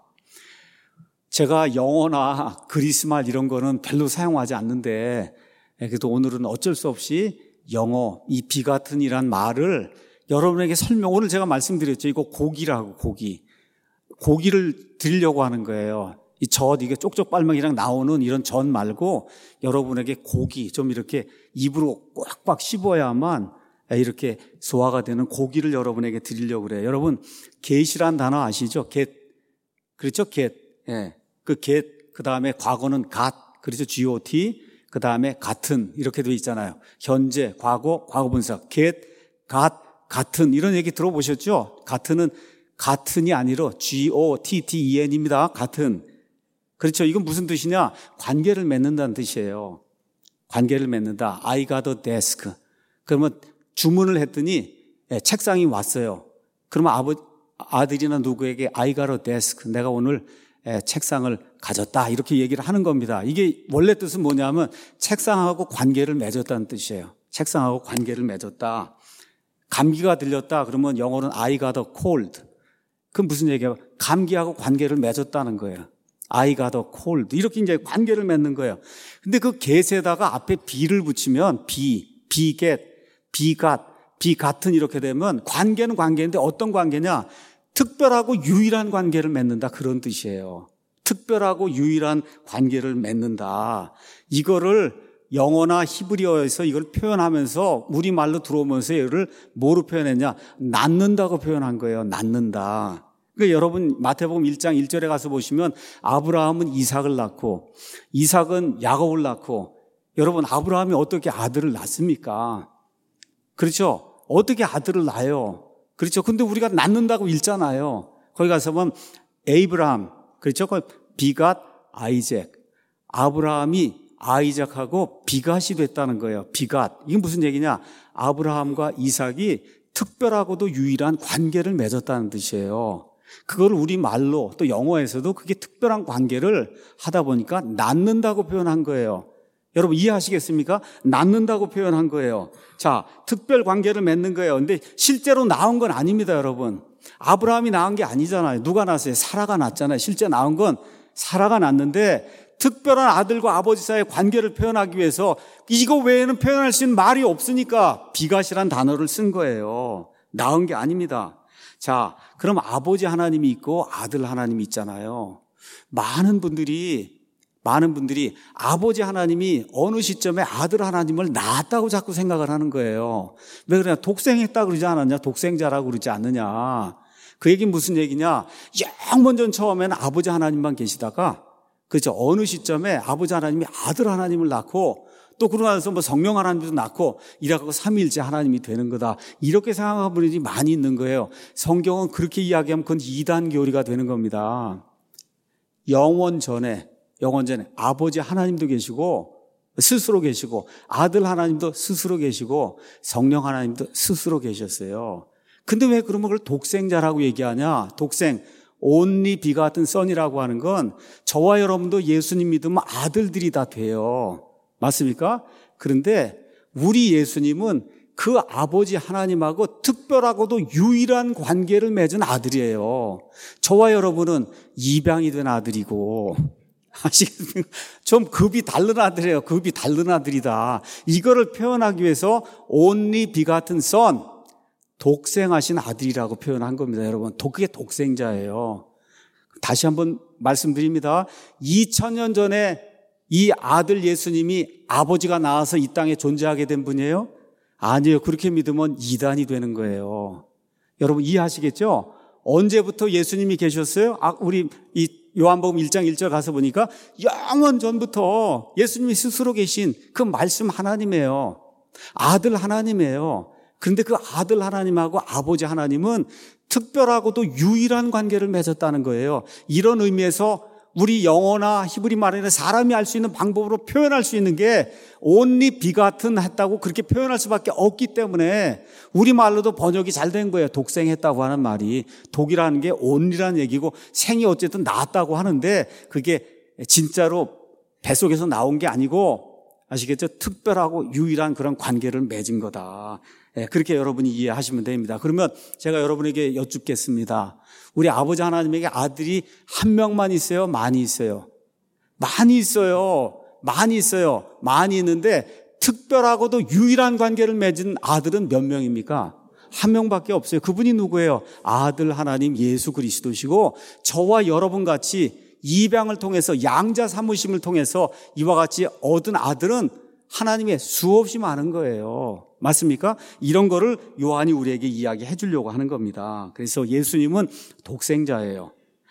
제가 영어나 그리스말 이런 거는 별로 사용하지 않는데 그래도 오늘은 어쩔 수 없이 영어, 이 begatten이란 말을 여러분에게 설명, 오늘 제가 말씀드렸죠. 이거 고기라고, 고기. 고기를 드리려고 하는 거예요. 이 젖, 이게 쪽쪽발막이랑 나오는 이런 젖 말고 여러분에게 고기, 좀 이렇게 입으로 꽉꽉 씹어야만 이렇게 소화가 되는 고기를 여러분에게 드리려고 그래요. 여러분, get이란 단어 아시죠? get. 그렇죠? get. 예. 그 get, 그 다음에 과거는 got. 그렇죠? got. 그 다음에 같은 이렇게 돼 있잖아요. 현재, 과거, 과거 분사, get, got, 같은 이런 얘기 들어보셨죠? 같은은 같은이 아니라 G O T T E N입니다. 같은. 그렇죠. 이건 무슨 뜻이냐? 관계를 맺는다는 뜻이에요. 관계를 맺는다. I got a desk. 그러면 주문을 했더니 예, 책상이 왔어요. 그러면 아버, 아들이나 누구에게 I got a desk. 내가 오늘 예, 책상을 가졌다. 이렇게 얘기를 하는 겁니다. 이게 원래 뜻은 뭐냐면 책상하고 관계를 맺었다는 뜻이에요. 책상하고 관계를 맺었다. 감기가 들렸다. 그러면 영어로는 I got a cold. 그건 무슨 얘기예요? 감기하고 관계를 맺었다는 거예요. I got a cold. 이렇게 이제 관계를 맺는 거예요. 근데 그 get에다가 앞에 be를 붙이면 be, be get, be got, be 같은 이렇게 되면 관계는 관계인데 어떤 관계냐? 특별하고 유일한 관계를 맺는다. 그런 뜻이에요. 특별하고 유일한 관계를 맺는다. 이거를 영어나 히브리어에서 이걸 표현하면서 우리말로 들어오면서 이를 뭐로 표현했냐? 낳는다고 표현한 거예요. 낳는다. 그러니까 여러분 마태복음 일 장 일 절에 가서 보시면 아브라함은 이삭을 낳고 이삭은 야곱을 낳고 여러분 아브라함이 어떻게 아들을 낳습니까? 그렇죠? 어떻게 아들을 낳아요? 그렇죠? 근데 우리가 낳는다고 읽잖아요. 거기 가서 보면 에이브라함, 그렇죠? 비갓 아이잭. 아브라함이 아이작하고 비갓이 됐다는 거예요. 비갓. 이게 무슨 얘기냐? 아브라함과 이삭이 특별하고도 유일한 관계를 맺었다는 뜻이에요. 그걸 우리 말로 또 영어에서도 그게 특별한 관계를 하다 보니까 낳는다고 표현한 거예요. 여러분 이해하시겠습니까? 낳는다고 표현한 거예요. 자, 특별 관계를 맺는 거예요. 근데 실제로 낳은 건 아닙니다, 여러분. 아브라함이 낳은 게 아니잖아요. 누가 낳았어요? 사라가 낳았잖아요. 실제 낳은 건 사라가 낳았는데 특별한 아들과 아버지 사이의 관계를 표현하기 위해서 이거 외에는 표현할 수 있는 말이 없으니까 비갓이란 단어를 쓴 거예요. 낳은 게 아닙니다. 자, 그럼 아버지 하나님이 있고 아들 하나님이 있잖아요. 많은 분들이 많은 분들이 아버지 하나님이 어느 시점에 아들 하나님을 낳았다고 자꾸 생각을 하는 거예요. 왜 그러냐? 독생했다 그러지 않았냐? 독생자라고 그러지 않느냐? 그 얘기는 무슨 얘기냐? 영 먼저 처음에는 아버지 하나님만 계시다가 그렇죠. 어느 시점에 아버지 하나님이 아들 하나님을 낳고 또 그러고 나서 뭐 성령 하나님도 낳고 이라고 삼위일체 하나님이 되는 거다. 이렇게 생각하는 분들이 많이 있는 거예요. 성경은 그렇게 이야기하면 그건 이단 교리가 되는 겁니다. 영원 전에 영원 전에 아버지 하나님도 계시고 스스로 계시고 아들 하나님도 스스로 계시고 성령 하나님도 스스로 계셨어요. 근데 왜 그러면 그걸 독생자라고 얘기하냐? 독생, only begotten son이라고 하는 건 저와 여러분도 예수님 믿으면 아들들이 다 돼요. 맞습니까? 그런데 우리 예수님은 그 아버지 하나님하고 특별하고도 유일한 관계를 맺은 아들이에요. 저와 여러분은 입양이 된 아들이고 아시겠습니까? 좀 급이 다른 아들이에요. 급이 다른 아들이다. 이거를 표현하기 위해서 only begotten son, 독생하신 아들이라고 표현한 겁니다. 여러분, 그게 독생자예요. 다시 한번 말씀드립니다. 이천 년 전에 이 아들 예수님이 아버지가 나와서 이 땅에 존재하게 된 분이에요? 아니에요. 그렇게 믿으면 이단이 되는 거예요. 여러분 이해하시겠죠? 언제부터 예수님이 계셨어요? 아, 우리 이 요한복음 일 장 일 절 가서 보니까 영원 전부터 예수님이 스스로 계신 그 말씀 하나님이에요. 아들 하나님이에요. 그런데 그 아들 하나님하고 아버지 하나님은 특별하고도 유일한 관계를 맺었다는 거예요. 이런 의미에서 우리 영어나 히브리 말에는 사람이 알 수 있는 방법으로 표현할 수 있는 게 only begotten 했다고 그렇게 표현할 수밖에 없기 때문에 우리말로도 번역이 잘 된 거예요. 독생했다고 하는 말이. 독이라는 게 only라는 얘기고 생이 어쨌든 낳았다고 하는데 그게 진짜로 뱃속에서 나온 게 아니고 아시겠죠? 특별하고 유일한 그런 관계를 맺은 거다. 그렇게 여러분이 이해하시면 됩니다. 그러면 제가 여러분에게 여쭙겠습니다. 우리 아버지 하나님에게 아들이 한 명만 있어요? 많이 있어요? 많이 있어요. 많이 있어요. 많이 있는데 특별하고도 유일한 관계를 맺은 아들은 몇 명입니까? 한 명밖에 없어요. 그분이 누구예요? 아들 하나님 예수 그리스도시고 저와 여러분 같이 입양을 통해서 양자 삼으심을 통해서 이와 같이 얻은 아들은 하나님의 수없이 많은 거예요. 맞습니까? 이런 거를 요한이 우리에게 이야기해 주려고 하는 겁니다. 그래서 예수님은 독생자예요.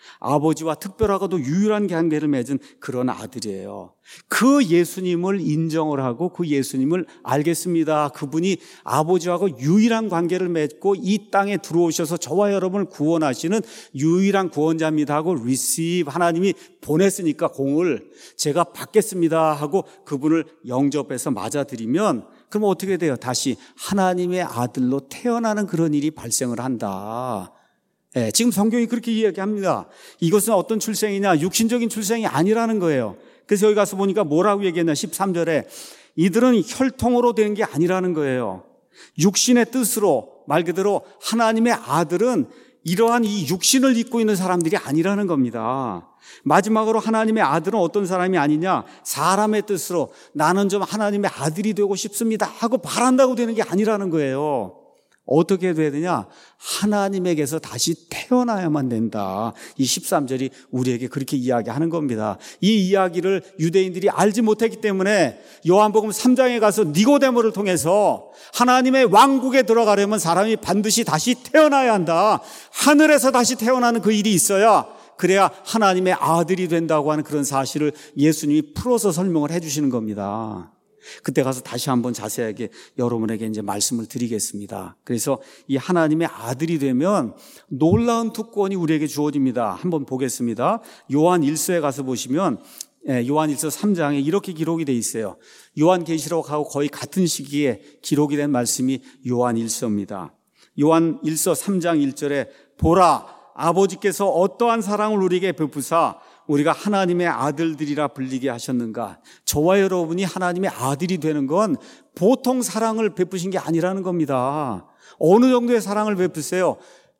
아버지와 특별하고도 유일한 관계를 맺은 그런 아들이에요. 그 예수님을 인정을 하고 그 예수님을 알겠습니다. 그분이 아버지하고 유일한 관계를 맺고 이 땅에 들어오셔서 저와 여러분을 구원하시는 유일한 구원자입니다 하고 receive, 하나님이 보냈으니까 공을 제가 받겠습니다 하고 그분을 영접해서 맞아들이면 그럼 어떻게 돼요? 다시 하나님의 아들로 태어나는 그런 일이 발생을 한다. 네, 지금 성경이 그렇게 이야기합니다. 이것은 어떤 출생이냐? 육신적인 출생이 아니라는 거예요. 그래서 여기 가서 보니까 뭐라고 얘기했냐? 십삼 절에 이들은 혈통으로 되는 게 아니라는 거예요. 육신의 뜻으로, 말 그대로 하나님의 아들은 이러한 이 육신을 입고 있는 사람들이 아니라는 겁니다. 마지막으로 하나님의 아들은 어떤 사람이 아니냐? 사람의 뜻으로 나는 좀 하나님의 아들이 되고 싶습니다 하고 바란다고 되는 게 아니라는 거예요. 어떻게 돼야 되냐? 하나님에게서 다시 태어나야만 된다. 이 십삼 절이 우리에게 그렇게 이야기하는 겁니다. 이 이야기를 유대인들이 알지 못했기 때문에 요한복음 삼 장에 가서 니고데모를 통해서 하나님의 왕국에 들어가려면 사람이 반드시 다시 태어나야 한다. 하늘에서 다시 태어나는 그 일이 있어야 그래야 하나님의 아들이 된다고 하는 그런 사실을 예수님이 풀어서 설명을 해 주시는 겁니다. 그때 가서 다시 한번 자세하게 여러분에게 이제 말씀을 드리겠습니다. 그래서 이 하나님의 아들이 되면 놀라운 특권이 우리에게 주어집니다. 한번 보겠습니다. 요한 일서에 가서 보시면 요한 일서 삼 장에 이렇게 기록이 돼 있어요. 요한계시록하고 거의 같은 시기에 기록이 된 말씀이 요한 일서입니다. 요한 일서 삼 장 일 절에 보라 아버지께서 어떠한 사랑을 우리에게 베푸사 우리가 하나님의 아들들이라 불리게 하셨는가. 저와 여러분이 하나님의 아들이 되는 건 보통 사랑을 베푸신 게 아니라는 겁니다. 어느 정도의 사랑을 베푸세요?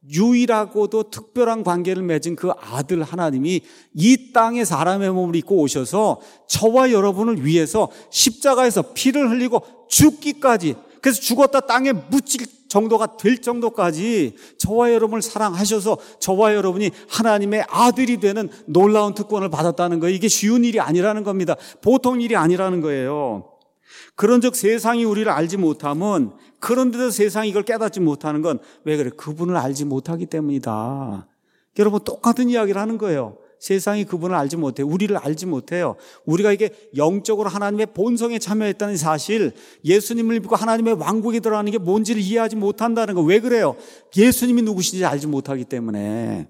유일하고도 특별한 관계를 맺은 그 아들 하나님이 이 땅에 사람의 몸을 입고 오셔서 저와 여러분을 위해서 십자가에서 피를 흘리고 죽기까지, 그래서 죽었다 땅에 묻힐 정도가 될 정도까지 저와 여러분을 사랑하셔서 저와 여러분이 하나님의 아들이 되는 놀라운 특권을 받았다는 거예요. 이게 쉬운 일이 아니라는 겁니다. 보통 일이 아니라는 거예요. 그런즉 세상이 우리를 알지 못하면, 그런데도 세상이 이걸 깨닫지 못하는 건 왜 그래? 그분을 알지 못하기 때문이다. 여러분 똑같은 이야기를 하는 거예요. 세상이 그분을 알지 못해요. 우리를 알지 못해요. 우리가 이게 영적으로 하나님의 본성에 참여했다는 사실, 예수님을 믿고 하나님의 왕국에 들어가는 게 뭔지를 이해하지 못한다는 거. 왜 그래요? 예수님이 누구신지 알지 못하기 때문에.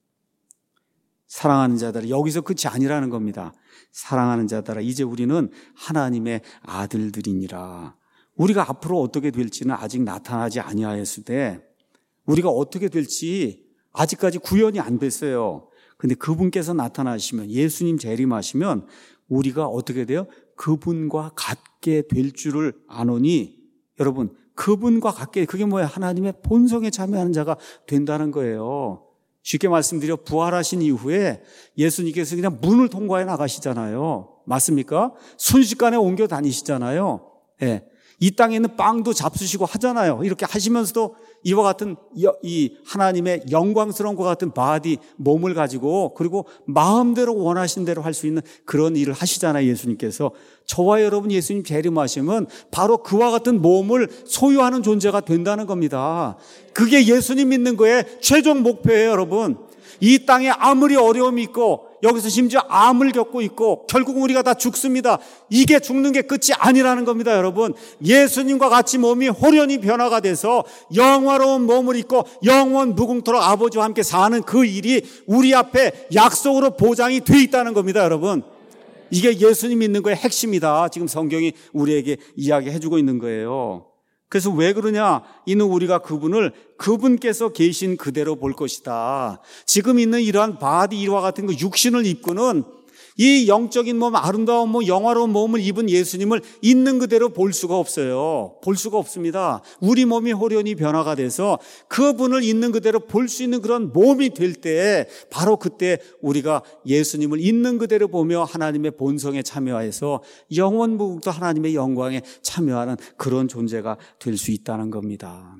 사랑하는 자들아, 여기서 끝이 아니라는 겁니다. 사랑하는 자들아, 이제 우리는 하나님의 아들들이니라. 우리가 앞으로 어떻게 될지는 아직 나타나지 아니하였으되 우리가 어떻게 될지 아직까지 구현이 안 됐어요. 근데 그분께서 나타나시면, 예수님 재림하시면 우리가 어떻게 돼요? 그분과 같게 될 줄을 아노니, 여러분 그분과 같게, 그게 뭐예요? 하나님의 본성에 참여하는 자가 된다는 거예요. 쉽게 말씀드려 부활하신 이후에 예수님께서 그냥 문을 통과해 나가시잖아요. 맞습니까? 순식간에 옮겨 다니시잖아요. 네. 이 땅에 있는 빵도 잡수시고 하잖아요. 이렇게 하시면서도 이와 같은 이 하나님의 영광스러운 것 같은 바디, 몸을 가지고, 그리고 마음대로 원하신 대로 할 수 있는 그런 일을 하시잖아요. 예수님께서. 저와 여러분 예수님 재림하시면 바로 그와 같은 몸을 소유하는 존재가 된다는 겁니다. 그게 예수님 믿는 거의 최종 목표예요. 여러분, 이 땅에 아무리 어려움이 있고 여기서 심지어 암을 겪고 있고 결국 우리가 다 죽습니다. 이게 죽는 게 끝이 아니라는 겁니다. 여러분, 예수님과 같이 몸이 호련히 변화가 돼서 영화로운 몸을 입고 영원 무궁토록 아버지와 함께 사는 그 일이 우리 앞에 약속으로 보장이 돼 있다는 겁니다. 여러분, 이게 예수님 믿는 거의 핵심이다. 지금 성경이 우리에게 이야기해주고 있는 거예요. 그래서 왜 그러냐? 이는 우리가 그분을 그분께서 계신 그대로 볼 것이다. 지금 있는 이러한 바디, 이와 같은 그 육신을 입고는 이 영적인 몸, 아름다운 몸, 영화로운 몸을 입은 예수님을 있는 그대로 볼 수가 없어요. 볼 수가 없습니다. 우리 몸이 호련히 변화가 돼서 그분을 있는 그대로 볼 수 있는 그런 몸이 될 때, 바로 그때 우리가 예수님을 있는 그대로 보며 하나님의 본성에 참여해서 영원무궁토 하나님의 영광에 참여하는 그런 존재가 될 수 있다는 겁니다.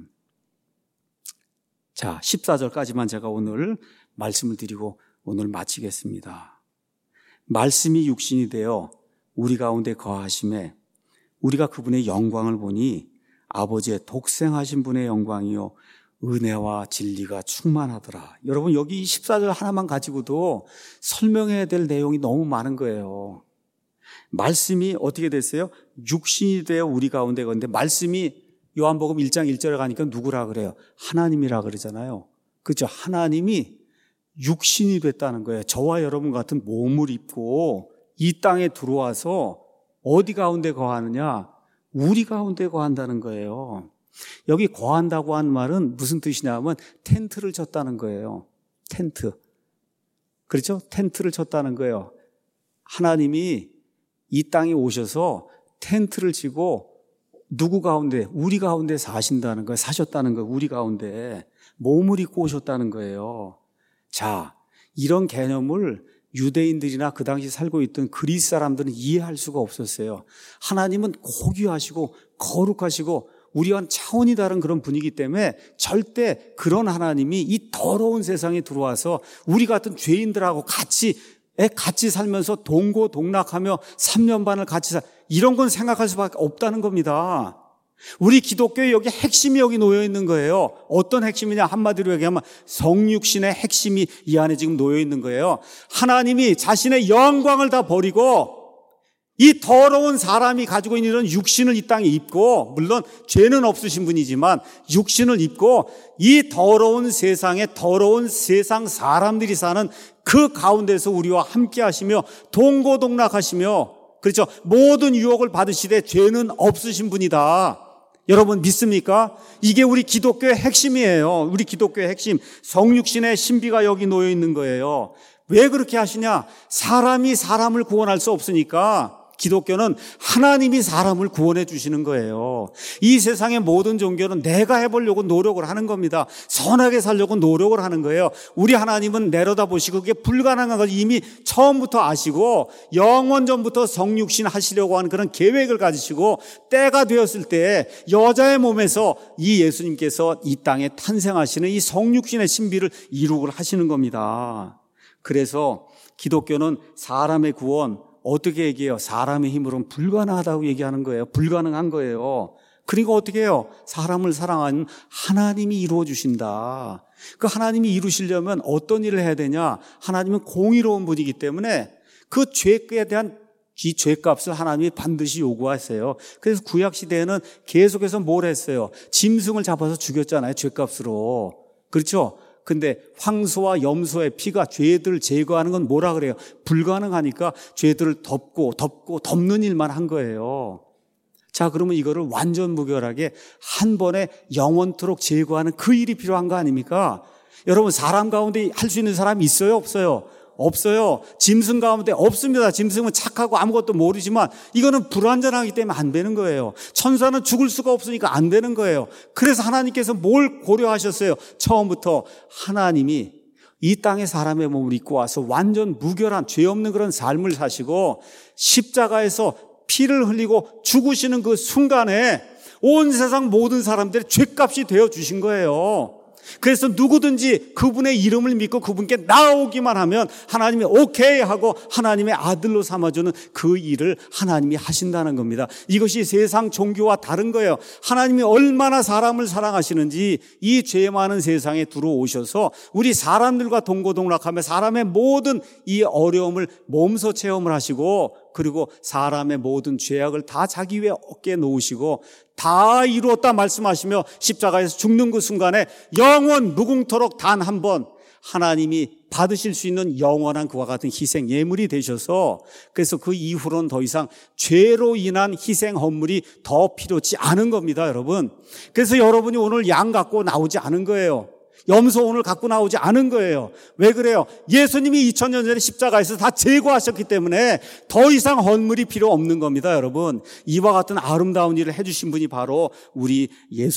자, 십사 절까지만 제가 오늘 말씀을 드리고 오늘 마치겠습니다. 말씀이 육신이 되어 우리 가운데 거하심에 우리가 그분의 영광을 보니 아버지의 독생하신 분의 영광이요 은혜와 진리가 충만하더라. 여러분, 여기 십사 절 하나만 가지고도 설명해야 될 내용이 너무 많은 거예요. 말씀이 어떻게 됐어요? 육신이 되어 우리 가운데 건데, 말씀이 요한복음 일 장 일 절에 가니까 누구라 그래요? 하나님이라 그러잖아요. 그렇죠? 하나님이 육신이 됐다는 거예요. 저와 여러분 같은 몸을 입고 이 땅에 들어와서 어디 가운데 거하느냐? 우리 가운데 거한다는 거예요. 여기 거한다고 한 말은 무슨 뜻이냐면 텐트를 쳤다는 거예요. 텐트. 그렇죠? 텐트를 쳤다는 거예요. 하나님이 이 땅에 오셔서 텐트를 치고 누구 가운데? 우리 가운데 사신다는 거예요. 사셨다는 거예요. 우리 가운데. 몸을 입고 오셨다는 거예요. 자, 이런 개념을 유대인들이나 그 당시 살고 있던 그리스 사람들은 이해할 수가 없었어요. 하나님은 고귀하시고 거룩하시고 우리와는 차원이 다른 그런 분위기 때문에 절대 그런 하나님이 이 더러운 세상에 들어와서 우리 같은 죄인들하고 같이 같이 살면서 동고동락하며 삼 년 반을 같이 살 이런 건 생각할 수밖에 없다는 겁니다. 우리 기독교의 여기 핵심이 여기 놓여 있는 거예요. 어떤 핵심이냐? 한마디로 얘기하면 성육신의 핵심이 이 안에 지금 놓여 있는 거예요. 하나님이 자신의 영광을 다 버리고 이 더러운 사람이 가지고 있는 이런 육신을 이 땅에 입고, 물론 죄는 없으신 분이지만 육신을 입고 이 더러운 세상에 더러운 세상 사람들이 사는 그 가운데서 우리와 함께 하시며 동고동락하시며, 그렇죠, 모든 유혹을 받으시되 죄는 없으신 분이다. 여러분 믿습니까? 이게 우리 기독교의 핵심이에요. 우리 기독교의 핵심, 성육신의 신비가 여기 놓여 있는 거예요. 왜 그렇게 하시냐? 사람이 사람을 구원할 수 없으니까 기독교는 하나님이 사람을 구원해 주시는 거예요. 이 세상의 모든 종교는 내가 해보려고 노력을 하는 겁니다. 선하게 살려고 노력을 하는 거예요. 우리 하나님은 내려다보시고 그게 불가능한 걸 이미 처음부터 아시고 영원 전부터 성육신 하시려고 하는 그런 계획을 가지시고 때가 되었을 때 여자의 몸에서 이 예수님께서 이 땅에 탄생하시는 이 성육신의 신비를 이루고 하시는 겁니다. 그래서 기독교는 사람의 구원 어떻게 얘기해요? 사람의 힘으로는 불가능하다고 얘기하는 거예요. 불가능한 거예요. 그러니까 어떻게 해요? 사람을 사랑하는 하나님이 이루어 주신다. 그 하나님이 이루시려면 어떤 일을 해야 되냐? 하나님은 공의로운 분이기 때문에 그 죄에 대한 이 죄값을 하나님이 반드시 요구하세요. 그래서 구약 시대에는 계속해서 뭘 했어요? 짐승을 잡아서 죽였잖아요. 죄값으로. 그렇죠? 근데 황소와 염소의 피가 죄들을 제거하는 건 뭐라 그래요? 불가능하니까 죄들을 덮고 덮고 덮는 일만 한 거예요. 자, 그러면 이거를 완전 무결하게 한 번에 영원토록 제거하는 그 일이 필요한 거 아닙니까? 여러분, 사람 가운데 할 수 있는 사람이 있어요? 없어요? 없어요. 짐승 가운데 없습니다. 짐승은 착하고 아무것도 모르지만 이거는 불완전하기 때문에 안 되는 거예요. 천사는 죽을 수가 없으니까 안 되는 거예요. 그래서 하나님께서 뭘 고려하셨어요? 처음부터 하나님이 이 땅에 사람의 몸을 입고 와서 완전 무결한 죄 없는 그런 삶을 사시고 십자가에서 피를 흘리고 죽으시는 그 순간에 온 세상 모든 사람들의 죄값이 되어 주신 거예요. 그래서 누구든지 그분의 이름을 믿고 그분께 나오기만 하면 하나님이 오케이 하고 하나님의 아들로 삼아주는 그 일을 하나님이 하신다는 겁니다. 이것이 세상 종교와 다른 거예요. 하나님이 얼마나 사람을 사랑하시는지 이 죄 많은 세상에 들어오셔서 우리 사람들과 동고동락하며 사람의 모든 이 어려움을 몸소 체험을 하시고 그리고 사람의 모든 죄악을 다 자기 위에 어깨에 놓으시고 다 이루었다 말씀하시며 십자가에서 죽는 그 순간에 영원 무궁토록 단 한 번 하나님이 받으실 수 있는 영원한 그와 같은 희생 예물이 되셔서 그래서 그 이후로는 더 이상 죄로 인한 희생 헌물이 더 필요치 않은 겁니다, 여러분. 그래서 여러분이 오늘 양 갖고 나오지 않은 거예요. 염소 오늘 갖고 나오지 않은 거예요. 왜 그래요? 예수님이 이천 년 전에 십자가에서 다 제거하셨기 때문에 더 이상 헌물이 필요 없는 겁니다, 여러분. 이와 같은 아름다운 일을 해주신 분이 바로 우리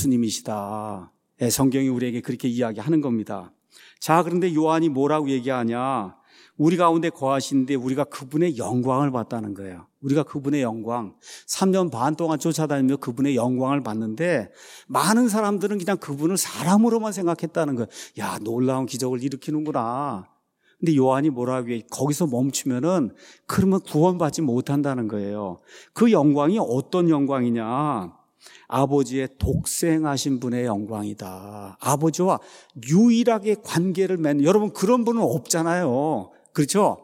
예수님이시다. 네, 성경이 우리에게 그렇게 이야기하는 겁니다. 자, 그런데 요한이 뭐라고 얘기하냐? 우리 가운데 거하시는데 우리가 그분의 영광을 봤다는 거예요. 우리가 그분의 영광, 삼 년 반 동안 쫓아다니며 그분의 영광을 봤는데 많은 사람들은 그냥 그분을 사람으로만 생각했다는 거예요. 야, 놀라운 기적을 일으키는구나. 근데 요한이 뭐라고 해? 거기서 멈추면은 그러면 구원받지 못한다는 거예요. 그 영광이 어떤 영광이냐? 아버지의 독생하신 분의 영광이다. 아버지와 유일하게 관계를 맺는, 여러분 그런 분은 없잖아요. 그렇죠?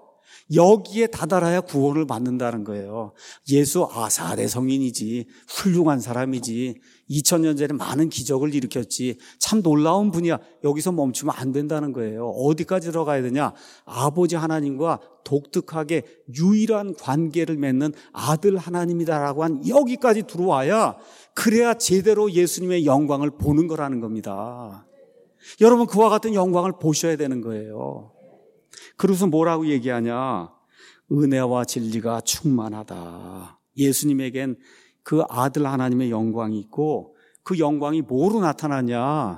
여기에 다다라야 구원을 받는다는 거예요. 예수 아 사 대 성인이지, 훌륭한 사람이지, 이천 년 전에 많은 기적을 일으켰지, 참 놀라운 분이야. 여기서 멈추면 안 된다는 거예요. 어디까지 들어가야 되냐? 아버지 하나님과 독특하게 유일한 관계를 맺는 아들 하나님이다라고 한 여기까지 들어와야, 그래야 제대로 예수님의 영광을 보는 거라는 겁니다. 여러분 그와 같은 영광을 보셔야 되는 거예요. 그래서 뭐라고 얘기하냐? 은혜와 진리가 충만하다. 예수님에겐 그 아들 하나님의 영광이 있고, 그 영광이 뭐로 나타나냐?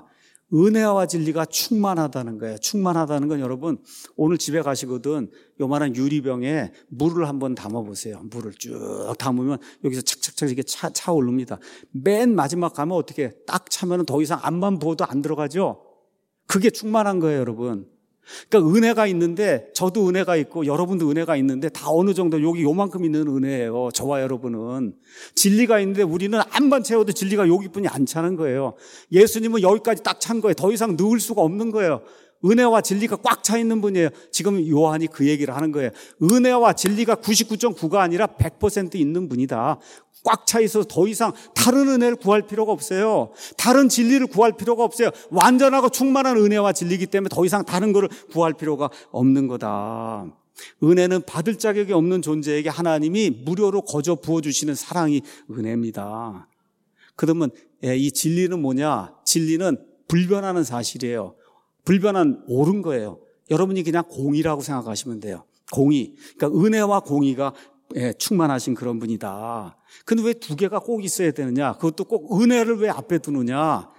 은혜와 진리가 충만하다는 거예요. 충만하다는 건 여러분, 오늘 집에 가시거든 요만한 유리병에 물을 한번 담아보세요. 물을 쭉 담으면 여기서 착착착 이렇게 차, 차 오릅니다. 맨 마지막 가면 어떻게 딱 차면 더 이상 안만 부어도 안 들어가죠? 그게 충만한 거예요, 여러분. 그러니까 은혜가 있는데, 저도 은혜가 있고 여러분도 은혜가 있는데 다 어느 정도 여기 요만큼 있는 은혜예요. 저와 여러분은. 진리가 있는데 우리는 안만 채워도 진리가 여기뿐이 안 차는 거예요. 예수님은 여기까지 딱 찬 거예요. 더 이상 넣을 수가 없는 거예요. 은혜와 진리가 꽉 차 있는 분이에요. 지금 요한이 그 얘기를 하는 거예요. 은혜와 진리가 구십구 점 구가 아니라 백 퍼센트 있는 분이다. 꽉 차 있어서 더 이상 다른 은혜를 구할 필요가 없어요. 다른 진리를 구할 필요가 없어요. 완전하고 충만한 은혜와 진리이기 때문에 더 이상 다른 거를 구할 필요가 없는 거다. 은혜는 받을 자격이 없는 존재에게 하나님이 무료로 거저 부어주시는 사랑이 은혜입니다. 그러면 이 진리는 뭐냐? 진리는 불변하는 사실이에요. 불변한 옳은 거예요. 여러분이 그냥 공의라고 생각하시면 돼요. 공의. 그러니까 은혜와 공의가 예, 충만하신 그런 분이다. 근데 왜 두 개가 꼭 있어야 되느냐? 그것도 꼭 은혜를 왜 앞에 두느냐?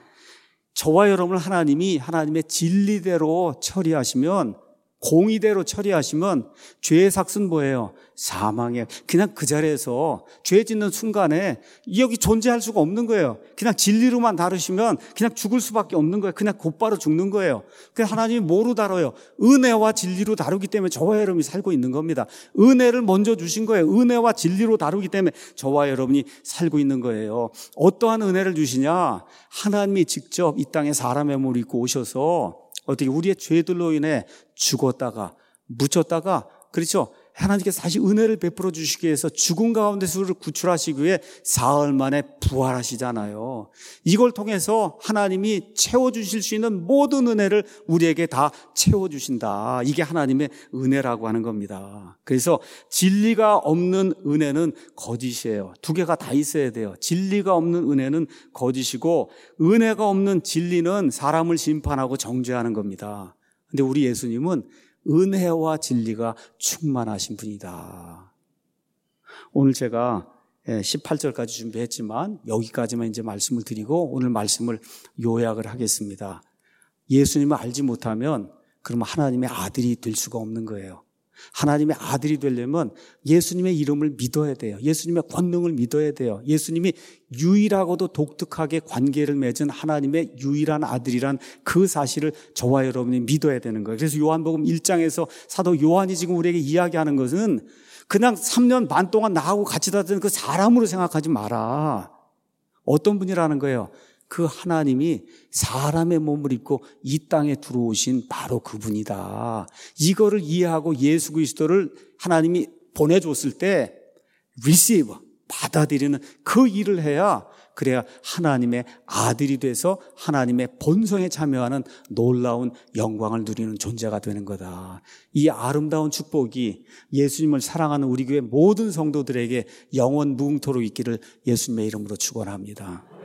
저와 여러분을 하나님이 하나님의 진리대로 처리하시면, 공의대로 처리하시면 죄의 삭은 뭐예요? 사망에. 그냥 그 자리에서 죄 짓는 순간에 여기 존재할 수가 없는 거예요. 그냥 진리로만 다루시면 그냥 죽을 수밖에 없는 거예요. 그냥 곧바로 죽는 거예요. 그래서 하나님이 뭐로 다뤄요? 은혜와 진리로 다루기 때문에 저와 여러분이 살고 있는 겁니다. 은혜를 먼저 주신 거예요. 은혜와 진리로 다루기 때문에 저와 여러분이 살고 있는 거예요. 어떠한 은혜를 주시냐? 하나님이 직접 이 땅에 사람의 몸을 입고 오셔서 어떻게 우리의 죄들로 인해 죽었다가 묻혔다가, 그렇죠? 하나님께서 다시 은혜를 베풀어 주시기 위해서 죽은 가운데서 우리를 구출하시기 위해 사흘 만에 부활하시잖아요. 이걸 통해서 하나님이 채워주실 수 있는 모든 은혜를 우리에게 다 채워주신다. 이게 하나님의 은혜라고 하는 겁니다. 그래서 진리가 없는 은혜는 거짓이에요. 두 개가 다 있어야 돼요. 진리가 없는 은혜는 거짓이고, 은혜가 없는 진리는 사람을 심판하고 정죄하는 겁니다. 근데 우리 예수님은 은혜와 진리가 충만하신 분이다. 오늘 제가 십팔 절까지 준비했지만 여기까지만 이제 말씀을 드리고 오늘 말씀을 요약을 하겠습니다. 예수님을 알지 못하면 그러면 하나님의 아들이 될 수가 없는 거예요. 하나님의 아들이 되려면 예수님의 이름을 믿어야 돼요. 예수님의 권능을 믿어야 돼요. 예수님이 유일하고도 독특하게 관계를 맺은 하나님의 유일한 아들이란 그 사실을 저와 여러분이 믿어야 되는 거예요. 그래서 요한복음 일 장에서 사도 요한이 지금 우리에게 이야기하는 것은 그냥 삼 년 반 동안 나하고 같이 다녔던 그 사람으로 생각하지 마라. 어떤 분이라는 거예요? 그 하나님이 사람의 몸을 입고 이 땅에 들어오신 바로 그분이다. 이거를 이해하고 예수 그리스도를 하나님이 보내줬을 때 receive, 받아들이는 그 일을 해야, 그래야 하나님의 아들이 돼서 하나님의 본성에 참여하는 놀라운 영광을 누리는 존재가 되는 거다. 이 아름다운 축복이 예수님을 사랑하는 우리 교회 모든 성도들에게 영원 무궁토록 있기를 예수님의 이름으로 축원합니다.